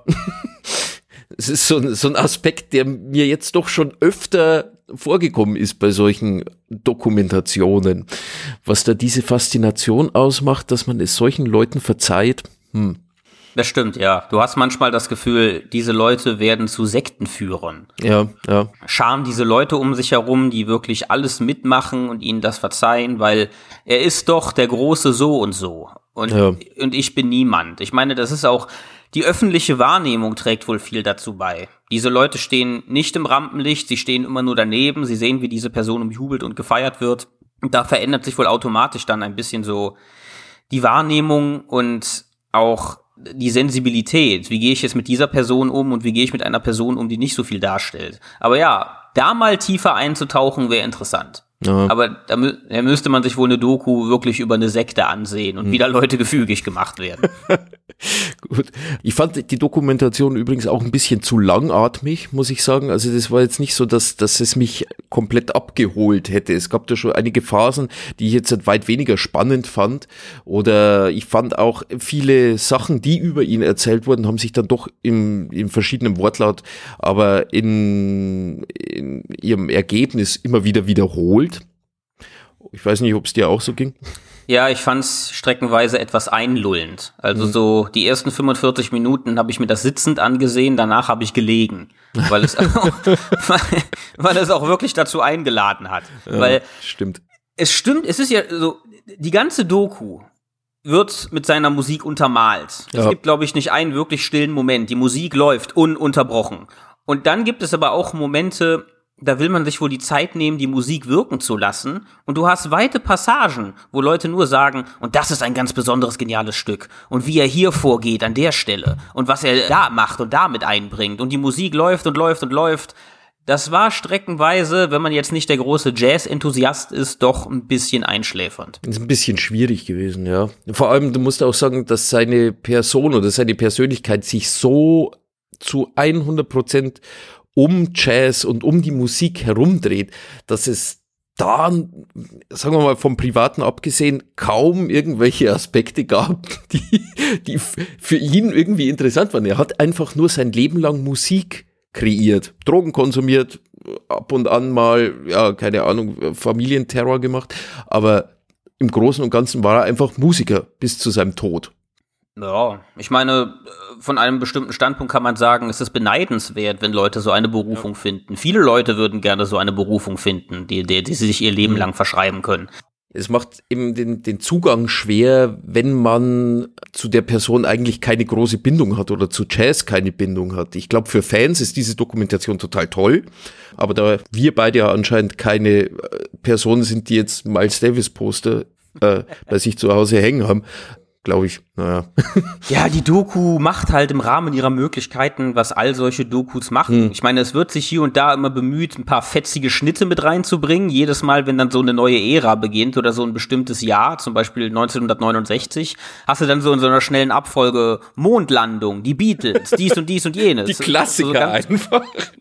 es ist so, so ein Aspekt, der mir jetzt doch schon öfter vorgekommen ist bei solchen Dokumentationen. Was da diese Faszination ausmacht, dass man es solchen Leuten verzeiht. Hm. Das stimmt, ja. Du hast manchmal das Gefühl, diese Leute werden zu Sektenführern. Ja, ja. Scharen diese Leute um sich herum, die wirklich alles mitmachen und ihnen das verzeihen, weil er ist doch der große so und so. Und, ja. und ich bin niemand. Ich meine, das ist auch, die öffentliche Wahrnehmung trägt wohl viel dazu bei. Diese Leute stehen nicht im Rampenlicht, sie stehen immer nur daneben, sie sehen, wie diese Person umjubelt und gefeiert wird. Und da verändert sich wohl automatisch dann ein bisschen so die Wahrnehmung und auch die Sensibilität. Wie gehe ich jetzt mit dieser Person um und wie gehe ich mit einer Person um, die nicht so viel darstellt? Aber ja, da mal tiefer einzutauchen, wäre interessant. Ja. Aber da, mü- da müsste man sich wohl eine Doku wirklich über eine Sekte ansehen und hm. wie da Leute gefügig gemacht werden. Gut. Ich fand die Dokumentation übrigens auch ein bisschen zu langatmig, muss ich sagen. Also das war jetzt nicht so, dass, dass es mich komplett abgeholt hätte. Es gab da schon einige Phasen, die ich jetzt weit weniger spannend fand. Oder ich fand auch viele Sachen, die über ihn erzählt wurden, haben sich dann doch im, im verschiedenen Wortlaut, aber in, in ihrem Ergebnis immer wieder wiederholt. Ich weiß nicht, ob es dir auch so ging. Ja, ich fand's streckenweise etwas einlullend. Also mhm. so die ersten fünfundvierzig Minuten habe ich mir das sitzend angesehen, danach habe ich gelegen, weil es auch, weil es auch wirklich dazu eingeladen hat. Ja, weil stimmt. Es stimmt, es ist ja so, die ganze Doku wird mit seiner Musik untermalt. Ja. Es gibt, glaube ich, nicht einen wirklich stillen Moment. Die Musik läuft ununterbrochen. Und dann gibt es aber auch Momente, da will man sich wohl die Zeit nehmen, die Musik wirken zu lassen. Und du hast weite Passagen, wo Leute nur sagen, und das ist ein ganz besonderes, geniales Stück. Und wie er hier vorgeht an der Stelle. Und was er da macht und damit einbringt. Und die Musik läuft und läuft und läuft. Das war streckenweise, wenn man jetzt nicht der große Jazz-Enthusiast ist, doch ein bisschen einschläfernd. Das ist ein bisschen schwierig gewesen, ja. Vor allem, du musst auch sagen, dass seine Person oder seine Persönlichkeit sich so zu hundert Prozent um Jazz und um die Musik herumdreht, dass es da, sagen wir mal, vom Privaten abgesehen, kaum irgendwelche Aspekte gab, die, die für ihn irgendwie interessant waren. Er hat einfach nur sein Leben lang Musik kreiert, Drogen konsumiert, ab und an mal, ja, keine Ahnung, Familienterror gemacht, aber im Großen und Ganzen war er einfach Musiker bis zu seinem Tod. Ja, ich meine, von einem bestimmten Standpunkt kann man sagen, es ist beneidenswert, wenn Leute so eine Berufung ja. finden. Viele Leute würden gerne so eine Berufung finden, die, die, die sie sich ihr Leben mhm. lang verschreiben können. Es macht eben den, den Zugang schwer, wenn man zu der Person eigentlich keine große Bindung hat oder zu Jazz keine Bindung hat. Ich glaube, für Fans ist diese Dokumentation total toll, aber da wir beide ja anscheinend keine Personen sind, die jetzt Miles Davis Poster äh, bei sich zu Hause hängen haben, glaube ich, naja. Ja, die Doku macht halt im Rahmen ihrer Möglichkeiten, was all solche Dokus machen. Hm. Ich meine, es wird sich hier und da immer bemüht, ein paar fetzige Schnitte mit reinzubringen. Jedes Mal, wenn dann so eine neue Ära beginnt oder so ein bestimmtes Jahr, zum Beispiel neunzehnhundertneunundsechzig, hast du dann so in so einer schnellen Abfolge Mondlandung, die Beatles, dies und dies und jenes. Die Klassiker so einfach.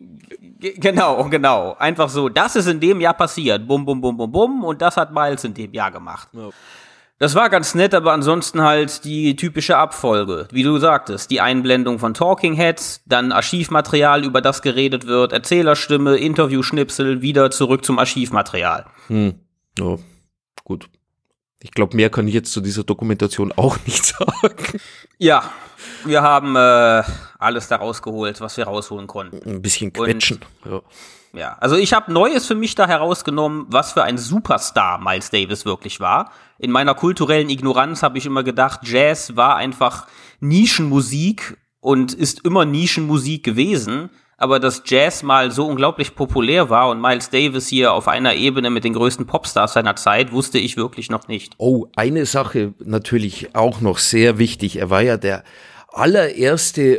Genau, genau. Einfach so, das ist in dem Jahr passiert. Bum, bum, bum, bum, bum. Und das hat Miles in dem Jahr gemacht. Ja. Das war ganz nett, aber ansonsten halt die typische Abfolge. Wie du sagtest, die Einblendung von Talking Heads, dann Archivmaterial, über das geredet wird, Erzählerstimme, Interviewschnipsel, wieder zurück zum Archivmaterial. Hm. Ja, gut. Ich glaube, mehr kann ich jetzt zu dieser Dokumentation auch nicht sagen. Ja, wir haben äh, alles da rausgeholt, was wir rausholen konnten. Ein bisschen quetschen. Und, ja. Ja, also ich habe Neues für mich da herausgenommen, was für ein Superstar Miles Davis wirklich war. In meiner kulturellen Ignoranz habe ich immer gedacht, Jazz war einfach Nischenmusik und ist immer Nischenmusik gewesen. Aber dass Jazz mal so unglaublich populär war und Miles Davis hier auf einer Ebene mit den größten Popstars seiner Zeit, wusste ich wirklich noch nicht. Oh, eine Sache natürlich auch noch sehr wichtig. Er war ja der allererste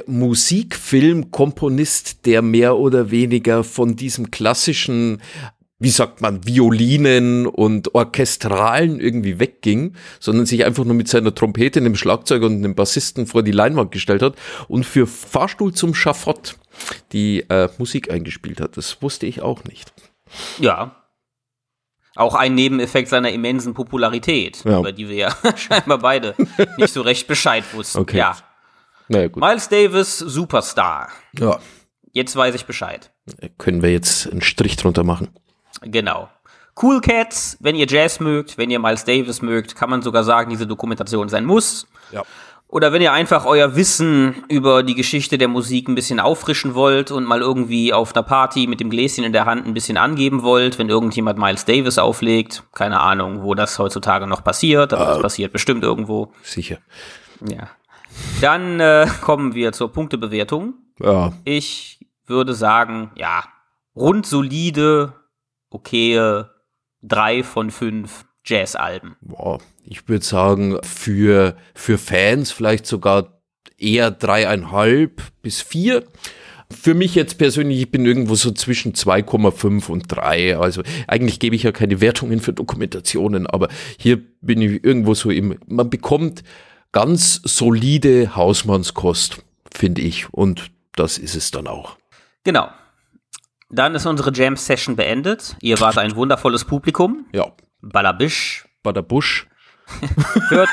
Musikfilmkomponist, der mehr oder weniger von diesem klassischen, wie sagt man, Violinen und Orchestralen irgendwie wegging, sondern sich einfach nur mit seiner Trompete, einem Schlagzeuger und einem Bassisten vor die Leinwand gestellt hat und für Fahrstuhl zum Schafott die äh, Musik eingespielt hat. Das wusste ich auch nicht. Ja. Auch ein Nebeneffekt seiner immensen Popularität, ja. über die wir ja scheinbar beide nicht so recht Bescheid wussten. Okay. Ja. Naja, gut. Miles Davis, Superstar. Ja. Jetzt weiß ich Bescheid. Können wir jetzt einen Strich drunter machen. Genau. Cool Cats, wenn ihr Jazz mögt, wenn ihr Miles Davis mögt, kann man sogar sagen, diese Dokumentation sein muss. Ja. Oder wenn ihr einfach euer Wissen über die Geschichte der Musik ein bisschen auffrischen wollt und mal irgendwie auf einer Party mit dem Gläschen in der Hand ein bisschen angeben wollt, wenn irgendjemand Miles Davis auflegt. Keine Ahnung, wo das heutzutage noch passiert, aber uh, das passiert bestimmt irgendwo. Sicher. Ja. Dann äh, kommen wir zur Punktebewertung. Ja. Ich würde sagen, ja, rund solide, okaye drei von fünf Jazzalben. Boah, ich würde sagen, für, für Fans vielleicht sogar eher dreieinhalb bis vier. Für mich jetzt persönlich, ich bin irgendwo so zwischen zwei Komma fünf und drei. Also eigentlich gebe ich ja keine Wertungen für Dokumentationen, aber hier bin ich irgendwo so im, man bekommt ganz solide Hausmannskost, finde ich. Und das ist es dann auch. Genau. Dann ist unsere Jam-Session beendet. Ihr wart ein wundervolles Publikum. Ja. Badabisch. Badabusch. hört,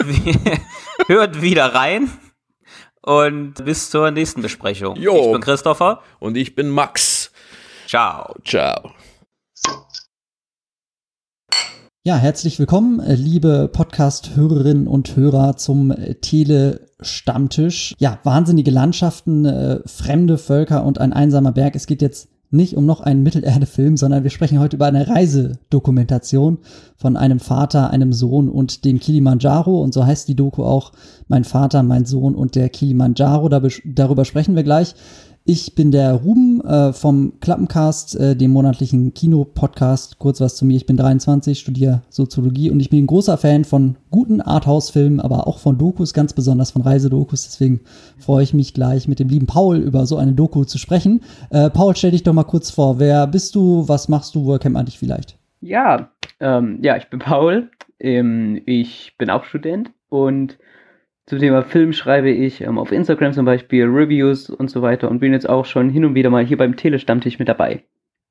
hört wieder rein. Und bis zur nächsten Besprechung. Jo. Ich bin Christopher. Und ich bin Max. Ciao. Ciao. Ja, herzlich willkommen, liebe Podcast-Hörerinnen und Hörer zum Tele-Stammtisch. Ja, wahnsinnige Landschaften, äh, fremde Völker und ein einsamer Berg. Es geht jetzt nicht um noch einen Mittelerde-Film, sondern wir sprechen heute über eine Reisedokumentation von einem Vater, einem Sohn und dem Kilimanjaro. Und so heißt die Doku auch Mein Vater, mein Sohn und der Kilimanjaro. Da, darüber sprechen wir gleich. Ich bin der Ruben äh, vom Klappencast, äh, dem monatlichen Kino-Podcast. Kurz was zu mir, ich bin dreiundzwanzig, studiere Soziologie und ich bin ein großer Fan von guten Arthouse-Filmen, aber auch von Dokus, ganz besonders von Reisedokus. Deswegen freue ich mich gleich mit dem lieben Paul über so eine Doku zu sprechen. Äh, Paul, stell dich doch mal kurz vor. Wer bist du, was machst du, woher kennt man dich vielleicht? Ja, ähm, ja, ich bin Paul, ähm, ich bin auch Student und zum Thema Film schreibe ich ähm, auf Instagram zum Beispiel Reviews und so weiter und bin jetzt auch schon hin und wieder mal hier beim Telestammtisch mit dabei.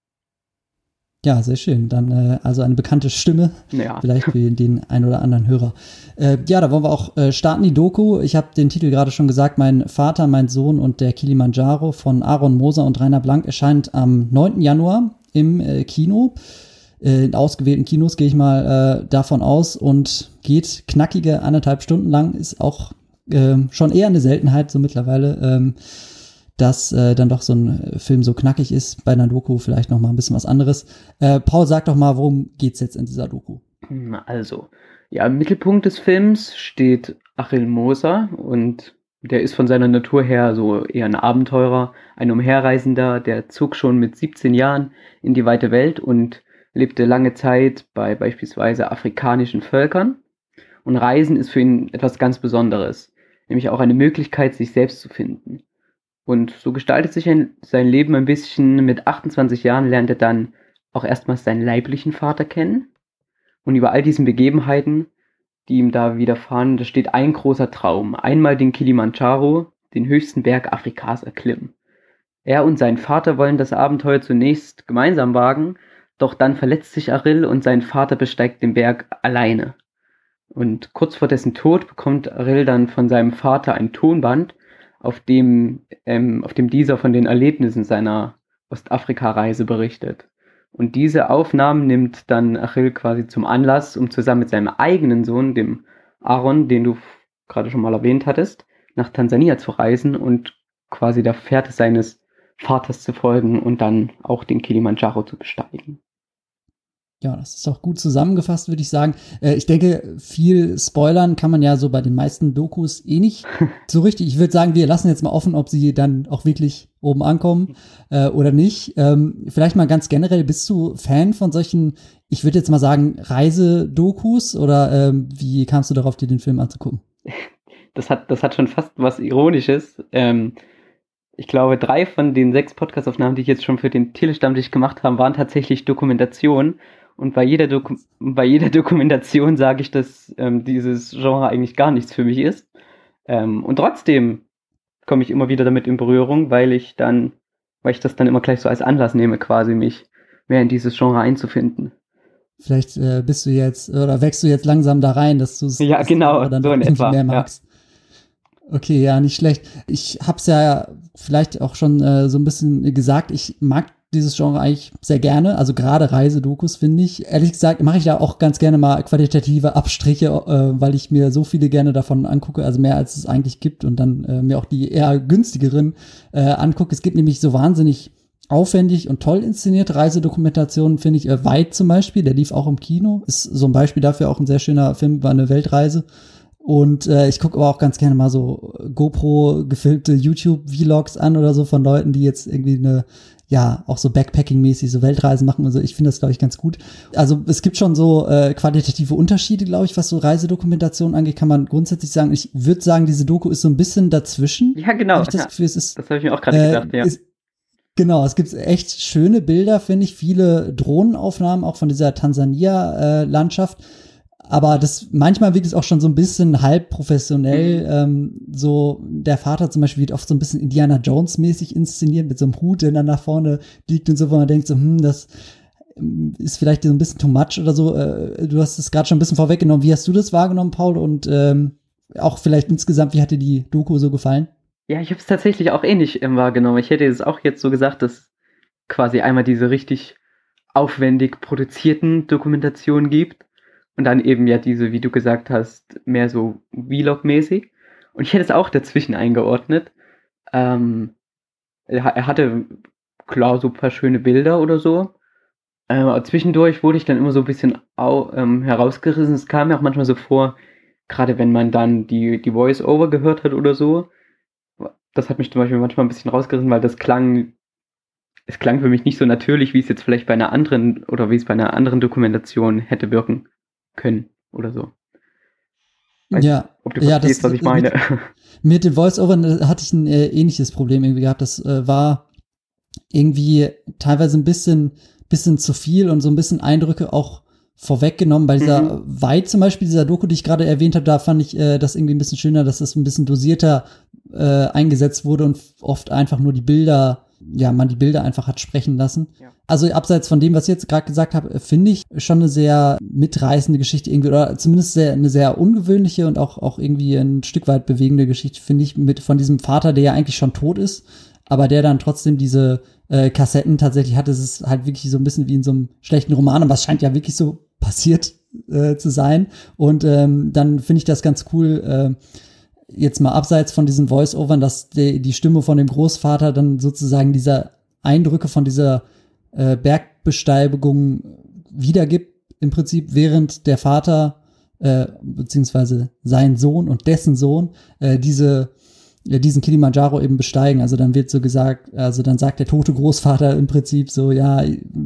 Ja, sehr schön. Dann äh, also eine bekannte Stimme, ja. Vielleicht für den einen oder anderen Hörer. Äh, ja, da wollen wir auch äh, starten, die Doku. Ich habe den Titel gerade schon gesagt, Mein Vater, mein Sohn und der Kilimanjaro von Aaron Moser und Rainer Blank erscheint am neunten Januar im äh, Kino. In ausgewählten Kinos gehe ich mal äh, davon aus und geht knackige anderthalb Stunden lang, ist auch äh, schon eher eine Seltenheit so mittlerweile, ähm, dass äh, dann doch so ein Film so knackig ist, bei einer Doku vielleicht noch mal ein bisschen was anderes. Äh, Paul, sag doch mal, worum geht's jetzt in dieser Doku? Also, ja, im Mittelpunkt des Films steht Achille Moser und der ist von seiner Natur her so eher ein Abenteurer, ein Umherreisender, der zog schon mit siebzehn Jahren in die weite Welt und lebte lange Zeit bei beispielsweise afrikanischen Völkern. Und Reisen ist für ihn etwas ganz Besonderes, nämlich auch eine Möglichkeit, sich selbst zu finden. Und so gestaltet sich ein, sein Leben ein bisschen. Mit achtundzwanzig Jahren lernt er dann auch erstmals seinen leiblichen Vater kennen. Und über all diesen Begebenheiten, die ihm da widerfahren, da steht ein großer Traum. Einmal den Kilimanjaro, den höchsten Berg Afrikas, erklimmen. Er und sein Vater wollen das Abenteuer zunächst gemeinsam wagen, doch dann verletzt sich Achille und sein Vater besteigt den Berg alleine. Und kurz vor dessen Tod bekommt Achille dann von seinem Vater ein Tonband, auf dem, ähm, auf dem dieser von den Erlebnissen seiner Ostafrika-Reise berichtet. Und diese Aufnahmen nimmt dann Achille quasi zum Anlass, um zusammen mit seinem eigenen Sohn, dem Aaron, den du gerade schon mal erwähnt hattest, nach Tansania zu reisen und quasi der Fährte seines Vaters zu folgen und dann auch den Kilimanjaro zu besteigen. Ja, das ist auch gut zusammengefasst, würde ich sagen. Äh, ich denke, viel spoilern kann man ja so bei den meisten Dokus eh nicht so richtig. Ich würde sagen, wir lassen jetzt mal offen, ob sie dann auch wirklich oben ankommen äh, oder nicht. Ähm, vielleicht mal ganz generell, bist du Fan von solchen, ich würde jetzt mal sagen, Reisedokus oder ähm, wie kamst du darauf, dir den Film anzugucken? Das hat, das hat schon fast was Ironisches. Ähm, ich glaube, drei von den sechs Podcast-Aufnahmen, die ich jetzt schon für den Telestammtisch gemacht habe, waren tatsächlich Dokumentationen. Und bei jeder, Doku- bei jeder Dokumentation sage ich, dass ähm, dieses Genre eigentlich gar nichts für mich ist. Ähm, und trotzdem komme ich immer wieder damit in Berührung, weil ich dann, weil ich das dann immer gleich so als Anlass nehme, quasi mich mehr in dieses Genre einzufinden. Vielleicht äh, bist du jetzt, oder wächst du jetzt langsam da rein, dass du es ja, genau, dann so in irgendwie etwa, mehr magst. Ja. Okay, ja, nicht schlecht. Ich hab's ja vielleicht auch schon äh, so ein bisschen gesagt, ich mag dieses Genre eigentlich sehr gerne, also gerade Reisedokus, finde ich. Ehrlich gesagt mache ich da auch ganz gerne mal qualitative Abstriche, äh, weil ich mir so viele gerne davon angucke, also mehr als es eigentlich gibt und dann äh, mir auch die eher günstigeren äh, angucke. Es gibt nämlich so wahnsinnig aufwendig und toll inszenierte Reisedokumentationen, finde ich. Äh, Weit zum Beispiel, der lief auch im Kino, ist so ein Beispiel dafür, auch ein sehr schöner Film über eine Weltreise. Und äh, ich gucke aber auch ganz gerne mal so GoPro gefilmte YouTube-Vlogs an oder so von Leuten, die jetzt irgendwie eine, ja, auch so Backpacking-mäßig so Weltreisen machen. Also ich finde das, glaube ich, ganz gut. Also es gibt schon so äh, qualitative Unterschiede, glaube ich, was so Reisedokumentation angeht, kann man grundsätzlich sagen. Ich würde sagen, diese Doku ist so ein bisschen dazwischen. Ja, genau. Hab ich das ja. Gefühl, es ist, das habe ich mir auch gerade äh, gedacht, ja. Ist, genau, es gibt echt schöne Bilder, finde ich, viele Drohnenaufnahmen auch von dieser Tansania-Landschaft. Äh, Aber das manchmal wirkt es auch schon so ein bisschen halb professionell. Mhm. Ähm, so der Vater zum Beispiel wird oft so ein bisschen Indiana Jones-mäßig inszeniert mit so einem Hut, der dann nach vorne liegt und so, wo man denkt so, hm, das ist vielleicht so ein bisschen too much oder so. Äh, du hast es gerade schon ein bisschen vorweggenommen. Wie hast du das wahrgenommen, Paul? Und ähm, auch vielleicht insgesamt, wie hat dir die Doku so gefallen? Ja, ich habe es tatsächlich auch ähnlich ähm, wahrgenommen. Ich hätte es auch jetzt so gesagt, dass quasi einmal diese richtig aufwendig produzierten Dokumentationen gibt. Und dann eben ja diese, wie du gesagt hast, mehr so Vlog-mäßig. Und ich hätte es auch dazwischen eingeordnet. Ähm, er hatte, klar, so ein paar schöne Bilder oder so. Ähm, aber zwischendurch wurde ich dann immer so ein bisschen au, ähm, herausgerissen. Es kam mir auch manchmal so vor, gerade wenn man dann die, die Voice-Over gehört hat oder so, das hat mich zum Beispiel manchmal ein bisschen rausgerissen, weil das klang, es klang für mich nicht so natürlich, wie es jetzt vielleicht bei einer anderen oder wie es bei einer anderen Dokumentation hätte wirken können oder so. Weiß ja, nicht, ob du verstehst, ja, das, was ich meine. Mit, mit den Voice-Overn hatte ich ein äh, ähnliches Problem irgendwie gehabt. Das äh, war irgendwie teilweise ein bisschen, bisschen zu viel und so ein bisschen Eindrücke auch vorweggenommen. Bei dieser mhm. Weit zum Beispiel, dieser Doku, die ich gerade erwähnt habe, da fand ich äh, das irgendwie ein bisschen schöner, dass das ein bisschen dosierter äh, eingesetzt wurde und oft einfach nur die Bilder, ja, man die Bilder einfach hat sprechen lassen. Ja. Also abseits von dem, was ich jetzt gerade gesagt habe, finde ich schon eine sehr mitreißende Geschichte irgendwie, oder zumindest sehr, eine sehr ungewöhnliche und auch, auch irgendwie ein Stück weit bewegende Geschichte, finde ich, mit von diesem Vater, der ja eigentlich schon tot ist, aber der dann trotzdem diese äh, Kassetten tatsächlich hat. Es ist halt wirklich so ein bisschen wie in so einem schlechten Roman, aber es scheint ja wirklich so passiert äh, zu sein. Und ähm, dann finde ich das ganz cool, äh, jetzt mal abseits von diesen Voice-Overn, dass die, die Stimme von dem Großvater dann sozusagen diese Eindrücke von dieser äh, Bergbesteigung wiedergibt, im Prinzip, während der Vater äh, beziehungsweise sein Sohn und dessen Sohn äh, diese ja, diesen Kilimanjaro eben besteigen. Also dann wird so gesagt, also dann sagt der tote Großvater im Prinzip so, ja,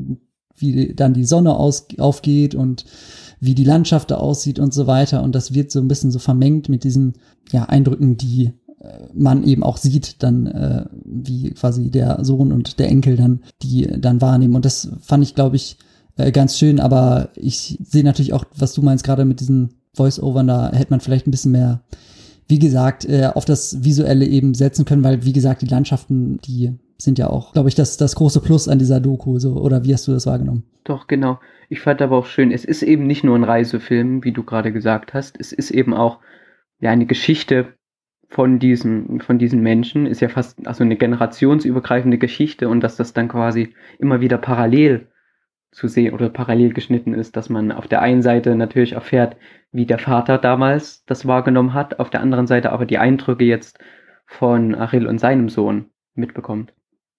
wie dann die Sonne aus, aufgeht und wie die Landschaft da aussieht und so weiter. Und das wird so ein bisschen so vermengt mit diesen ja, Eindrücken, die äh, man eben auch sieht, dann äh, wie quasi der Sohn und der Enkel dann die dann wahrnehmen. Und das fand ich, glaube ich, äh, ganz schön. Aber ich sehe natürlich auch, was du meinst, gerade mit diesen Voice-Overn, da hätte man vielleicht ein bisschen mehr, wie gesagt, äh, auf das Visuelle eben setzen können, weil, wie gesagt, die Landschaften, die sind ja auch, glaube ich, das, das große Plus an dieser Doku, so, oder wie hast du das wahrgenommen? Doch, genau. Ich fand aber auch schön, es ist eben nicht nur ein Reisefilm, wie du gerade gesagt hast, es ist eben auch ja eine Geschichte von diesen, von diesen Menschen, ist ja fast also eine generationsübergreifende Geschichte und dass das dann quasi immer wieder parallel zu sehen oder parallel geschnitten ist, dass man auf der einen Seite natürlich erfährt, wie der Vater damals das wahrgenommen hat, auf der anderen Seite aber die Eindrücke jetzt von Achille und seinem Sohn mitbekommt.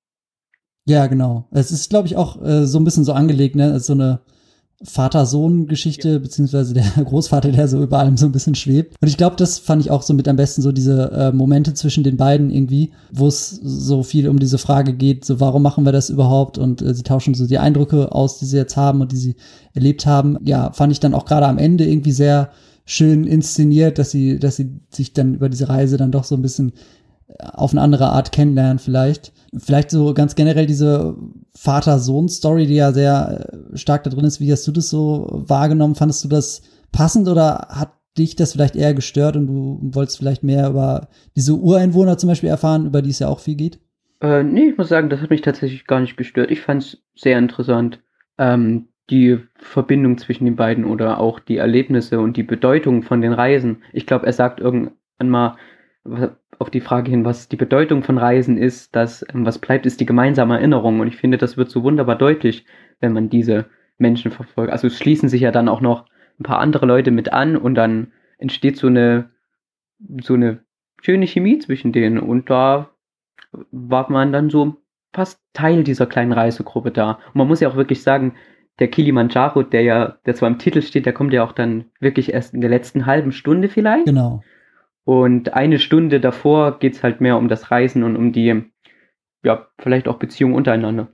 Ja, genau. Es ist, glaube ich, auch äh, so ein bisschen so angelegt, ne, als so eine Vater-Sohn-Geschichte, ja. Beziehungsweise der Großvater, der so über allem so ein bisschen schwebt. Und ich glaube, das fand ich auch so mit am besten, so diese äh, Momente zwischen den beiden irgendwie, wo es so viel um diese Frage geht, so warum machen wir das überhaupt? Und äh, sie tauschen so die Eindrücke aus, die sie jetzt haben und die sie erlebt haben. Ja, fand ich dann auch gerade am Ende irgendwie sehr schön inszeniert, dass sie, dass sie sich dann über diese Reise dann doch so ein bisschen auf eine andere Art kennenlernen vielleicht. Vielleicht so ganz generell diese Vater-Sohn-Story, die ja sehr stark da drin ist. Wie hast du das so wahrgenommen? Fandest du das passend oder hat dich das vielleicht eher gestört und du wolltest vielleicht mehr über diese Ureinwohner zum Beispiel erfahren, über die es ja auch viel geht? Äh, nee, ich muss sagen, das hat mich tatsächlich gar nicht gestört. Ich fand es sehr interessant. Ähm, die Verbindung zwischen den beiden oder auch die Erlebnisse und die Bedeutung von den Reisen. Ich glaube, er sagt irgendwann mal auf die Frage hin, was die Bedeutung von Reisen ist, dass ähm, was bleibt, ist die gemeinsame Erinnerung. Und ich finde, das wird so wunderbar deutlich, wenn man diese Menschen verfolgt. Also es schließen sich ja dann auch noch ein paar andere Leute mit an und dann entsteht so eine so eine schöne Chemie zwischen denen. Und da war man dann so fast Teil dieser kleinen Reisegruppe da. Und man muss ja auch wirklich sagen, der Kilimanjaro, der ja, der zwar im Titel steht, der kommt ja auch dann wirklich erst in der letzten halben Stunde vielleicht. Genau. Und eine Stunde davor geht's halt mehr um das Reisen und um die, ja, vielleicht auch Beziehungen untereinander.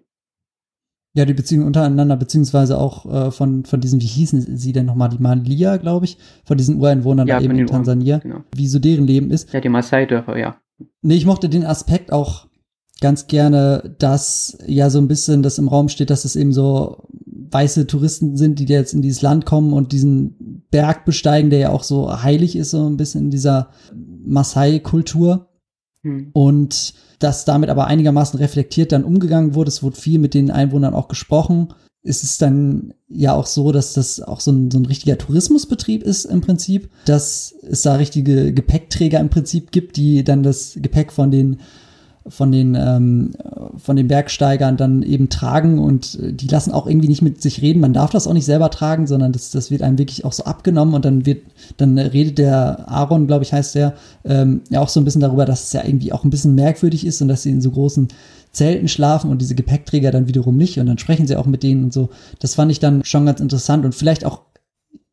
Ja, die Beziehungen untereinander, beziehungsweise auch äh, von, von diesen, wie hießen sie denn nochmal, die Malia, glaube ich, von diesen Ureinwohnern ja, da eben in Tansania, genau. Wie so deren Leben ist. Ja, die Maasai-Dörfer, ja. Nee, ich mochte den Aspekt auch ganz gerne, dass ja so ein bisschen das im Raum steht, dass es eben so weiße Touristen sind, die jetzt in dieses Land kommen und diesen Berg besteigen, der ja auch so heilig ist, so ein bisschen in dieser Maasai-Kultur. Hm. Und dass damit aber einigermaßen reflektiert dann umgegangen wurde. Es wurde viel mit den Einwohnern auch gesprochen. Es ist dann ja auch so, dass das auch so ein, so ein richtiger Tourismusbetrieb ist im Prinzip, dass es da richtige Gepäckträger im Prinzip gibt, die dann das Gepäck von den von den ähm, von den Bergsteigern dann eben tragen und die lassen auch irgendwie nicht mit sich reden. Man darf das auch nicht selber tragen, sondern das, das wird einem wirklich auch so abgenommen und dann wird, dann redet der Aaron, glaube ich, heißt der, ähm, ja auch so ein bisschen darüber, dass es ja irgendwie auch ein bisschen merkwürdig ist und dass sie in so großen Zelten schlafen und diese Gepäckträger dann wiederum nicht und dann sprechen sie auch mit denen und so. Das fand ich dann schon ganz interessant und vielleicht auch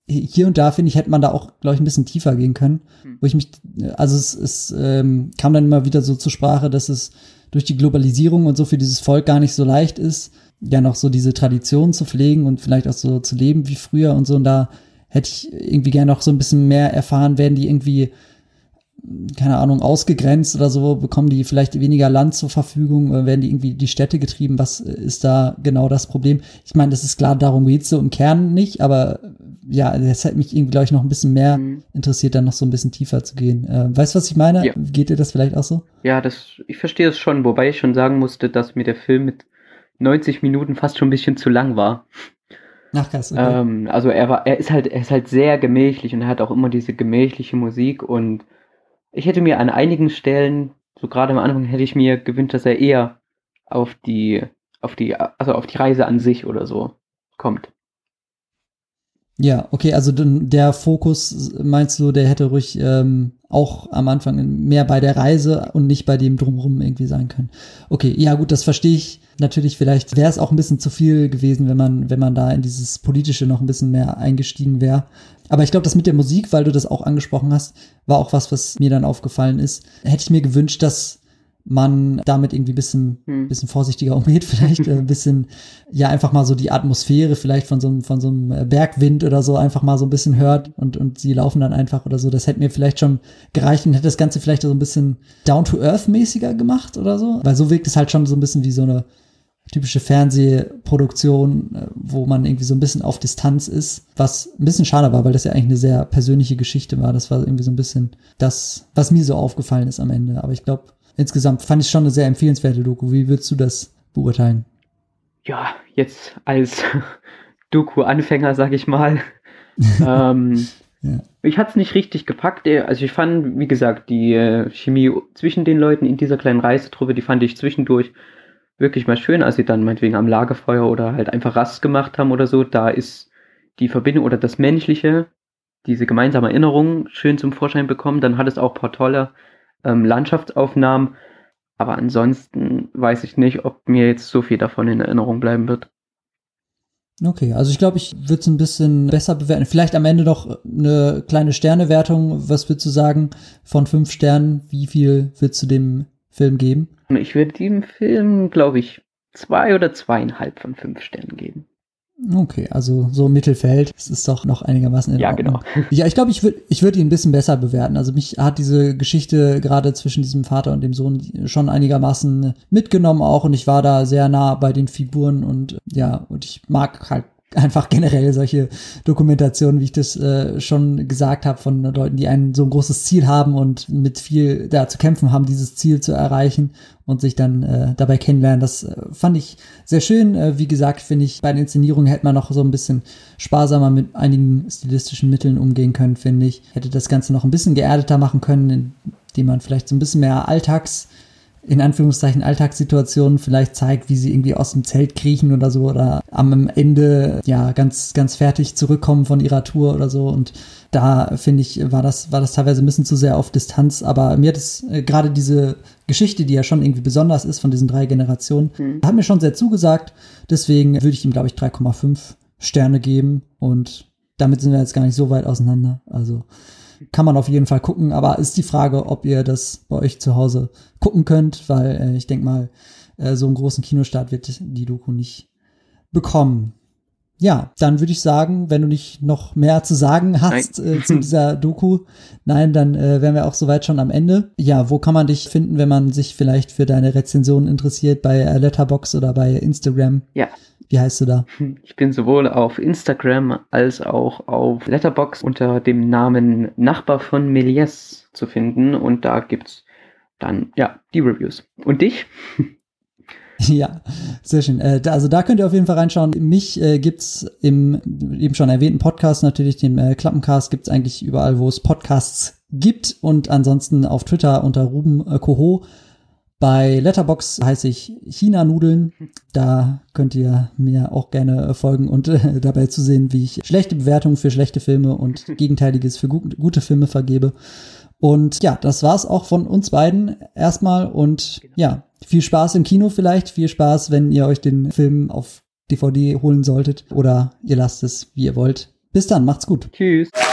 hier und da, finde ich, hätte man da auch, glaube ich, ein bisschen tiefer gehen können. Hm. Wo ich mich, also es, es ähm, kam dann immer wieder so zur Sprache, dass es durch die Globalisierung und so für dieses Volk gar nicht so leicht ist, ja noch so diese Tradition zu pflegen und vielleicht auch so zu leben wie früher und so. Und da hätte ich irgendwie gerne noch so ein bisschen mehr erfahren, werden die irgendwie, keine Ahnung, ausgegrenzt oder so, bekommen die vielleicht weniger Land zur Verfügung, oder werden die irgendwie die Städte getrieben, was ist da genau das Problem? Ich meine, das ist klar, darum geht's so im Kern nicht, aber ja, das hätte mich irgendwie, glaube ich, noch ein bisschen mehr mhm. interessiert, dann noch so ein bisschen tiefer zu gehen. Äh, weißt du, was ich meine? Ja. Geht dir das vielleicht auch so? Ja, das, ich verstehe es schon, wobei ich schon sagen musste, dass mir der Film mit neunzig Minuten fast schon ein bisschen zu lang war. Ach krass, okay. Ähm, also er war, er ist halt, er ist halt sehr gemächlich und er hat auch immer diese gemächliche Musik und ich hätte mir an einigen Stellen, so gerade am Anfang, hätte ich mir gewünscht, dass er eher auf die, auf die, also auf die Reise an sich oder so kommt. Ja, okay, also der Fokus, meinst du, der hätte ruhig ähm, auch am Anfang mehr bei der Reise und nicht bei dem Drumherum irgendwie sein können. Okay, ja gut, das verstehe ich. Natürlich, vielleicht wäre es auch ein bisschen zu viel gewesen, wenn man, wenn man da in dieses Politische noch ein bisschen mehr eingestiegen wäre. Aber ich glaube, das mit der Musik, weil du das auch angesprochen hast, war auch was, was mir dann aufgefallen ist. Hätte ich mir gewünscht, dass man damit irgendwie ein bisschen, hm. bisschen vorsichtiger umgeht, vielleicht ein bisschen, ja, einfach mal so die Atmosphäre vielleicht von so einem, von so einem Bergwind oder so einfach mal so ein bisschen hört und, und sie laufen dann einfach oder so. Das hätte mir vielleicht schon gereicht und hätte das Ganze vielleicht so ein bisschen down-to-earth-mäßiger gemacht oder so. Weil so wirkt es halt schon so ein bisschen wie so eine typische Fernsehproduktion, wo man irgendwie so ein bisschen auf Distanz ist, was ein bisschen schade war, weil das ja eigentlich eine sehr persönliche Geschichte war. Das war irgendwie so ein bisschen das, was mir so aufgefallen ist am Ende. Aber ich glaube, insgesamt fand ich es schon eine sehr empfehlenswerte Doku. Wie würdest du das beurteilen? Ja, jetzt als Doku-Anfänger, sag ich mal. ähm, ja. Ich hatte es nicht richtig gepackt. Also ich fand, wie gesagt, die äh, Chemie zwischen den Leuten in dieser kleinen Reisetruppe, die fand ich zwischendurch wirklich mal schön, als sie dann meinetwegen am Lagerfeuer oder halt einfach Rast gemacht haben oder so. Da ist die Verbindung oder das Menschliche, diese gemeinsame Erinnerung schön zum Vorschein bekommen. Dann hat es auch ein paar tolle ähm, Landschaftsaufnahmen. Aber ansonsten weiß ich nicht, ob mir jetzt so viel davon in Erinnerung bleiben wird. Okay, also ich glaube, ich würde es ein bisschen besser bewerten. Vielleicht am Ende noch eine kleine Sternewertung. Was würdest du sagen von fünf Sternen? Wie viel würdest du dem Film geben? Ich würde dem Film, glaube ich, zwei oder zweieinhalb von fünf Sternen geben. Okay, also so Mittelfeld. Das ist doch noch einigermaßen in Ja, Ordnung. genau. Ja, ich glaube, ich würde ich würd ihn ein bisschen besser bewerten. Also mich hat diese Geschichte gerade zwischen diesem Vater und dem Sohn schon einigermaßen mitgenommen auch. Und ich war da sehr nah bei den Figuren. Und ja, und ich mag halt einfach generell solche Dokumentationen, wie ich das äh, schon gesagt habe, von Leuten, die ein so ein großes Ziel haben und mit viel da zu kämpfen haben, dieses Ziel zu erreichen und sich dann äh, dabei kennenlernen. Das äh, fand ich sehr schön. Äh, wie gesagt, finde ich, bei den Inszenierungen hätte man noch so ein bisschen sparsamer mit einigen stilistischen Mitteln umgehen können, finde ich. Hätte das Ganze noch ein bisschen geerdeter machen können, indem man vielleicht so ein bisschen mehr Alltags in Anführungszeichen Alltagssituationen vielleicht zeigt, wie sie irgendwie aus dem Zelt kriechen oder so oder am Ende ja ganz ganz fertig zurückkommen von ihrer Tour oder so. Und da finde ich, war das war das teilweise ein bisschen zu sehr auf Distanz. Aber mir hat es äh, gerade diese Geschichte, die ja schon irgendwie besonders ist von diesen drei Generationen, mhm. hat mir schon sehr zugesagt. Deswegen würde ich ihm, glaube ich, drei Komma fünf Sterne geben. Und damit sind wir jetzt gar nicht so weit auseinander. Also kann man auf jeden Fall gucken, aber ist die Frage, ob ihr das bei euch zu Hause gucken könnt, weil äh, ich denke mal, äh, so einen großen Kinostart wird die Doku nicht bekommen. Ja, dann würde ich sagen, wenn du nicht noch mehr zu sagen hast äh, zu dieser Doku, nein, dann äh, wären wir auch soweit schon am Ende. Ja, wo kann man dich finden, wenn man sich vielleicht für deine Rezensionen interessiert, bei äh, Letterboxd oder bei Instagram? Ja. Wie heißt du da? Ich bin sowohl auf Instagram als auch auf Letterboxd unter dem Namen Nachbar von Méliès zu finden und da gibt's dann, ja, die Reviews. Und dich? Ja, sehr schön. Äh, da, also da könnt ihr auf jeden Fall reinschauen. Mich äh, gibt's im eben schon erwähnten Podcast, natürlich dem äh, Klappencast, gibt's eigentlich überall, wo es Podcasts gibt und ansonsten auf Twitter unter Ruben äh, Koho. Bei Letterboxd heiße ich China-Nudeln. Da könnt ihr mir auch gerne folgen und äh, dabei zusehen, wie ich schlechte Bewertungen für schlechte Filme und Gegenteiliges für gu- gute Filme vergebe. Und ja, das war's auch von uns beiden erstmal. Und ja, viel Spaß im Kino vielleicht. Viel Spaß, wenn ihr euch den Film auf D V D holen solltet. Oder ihr lasst es, wie ihr wollt. Bis dann, macht's gut. Tschüss.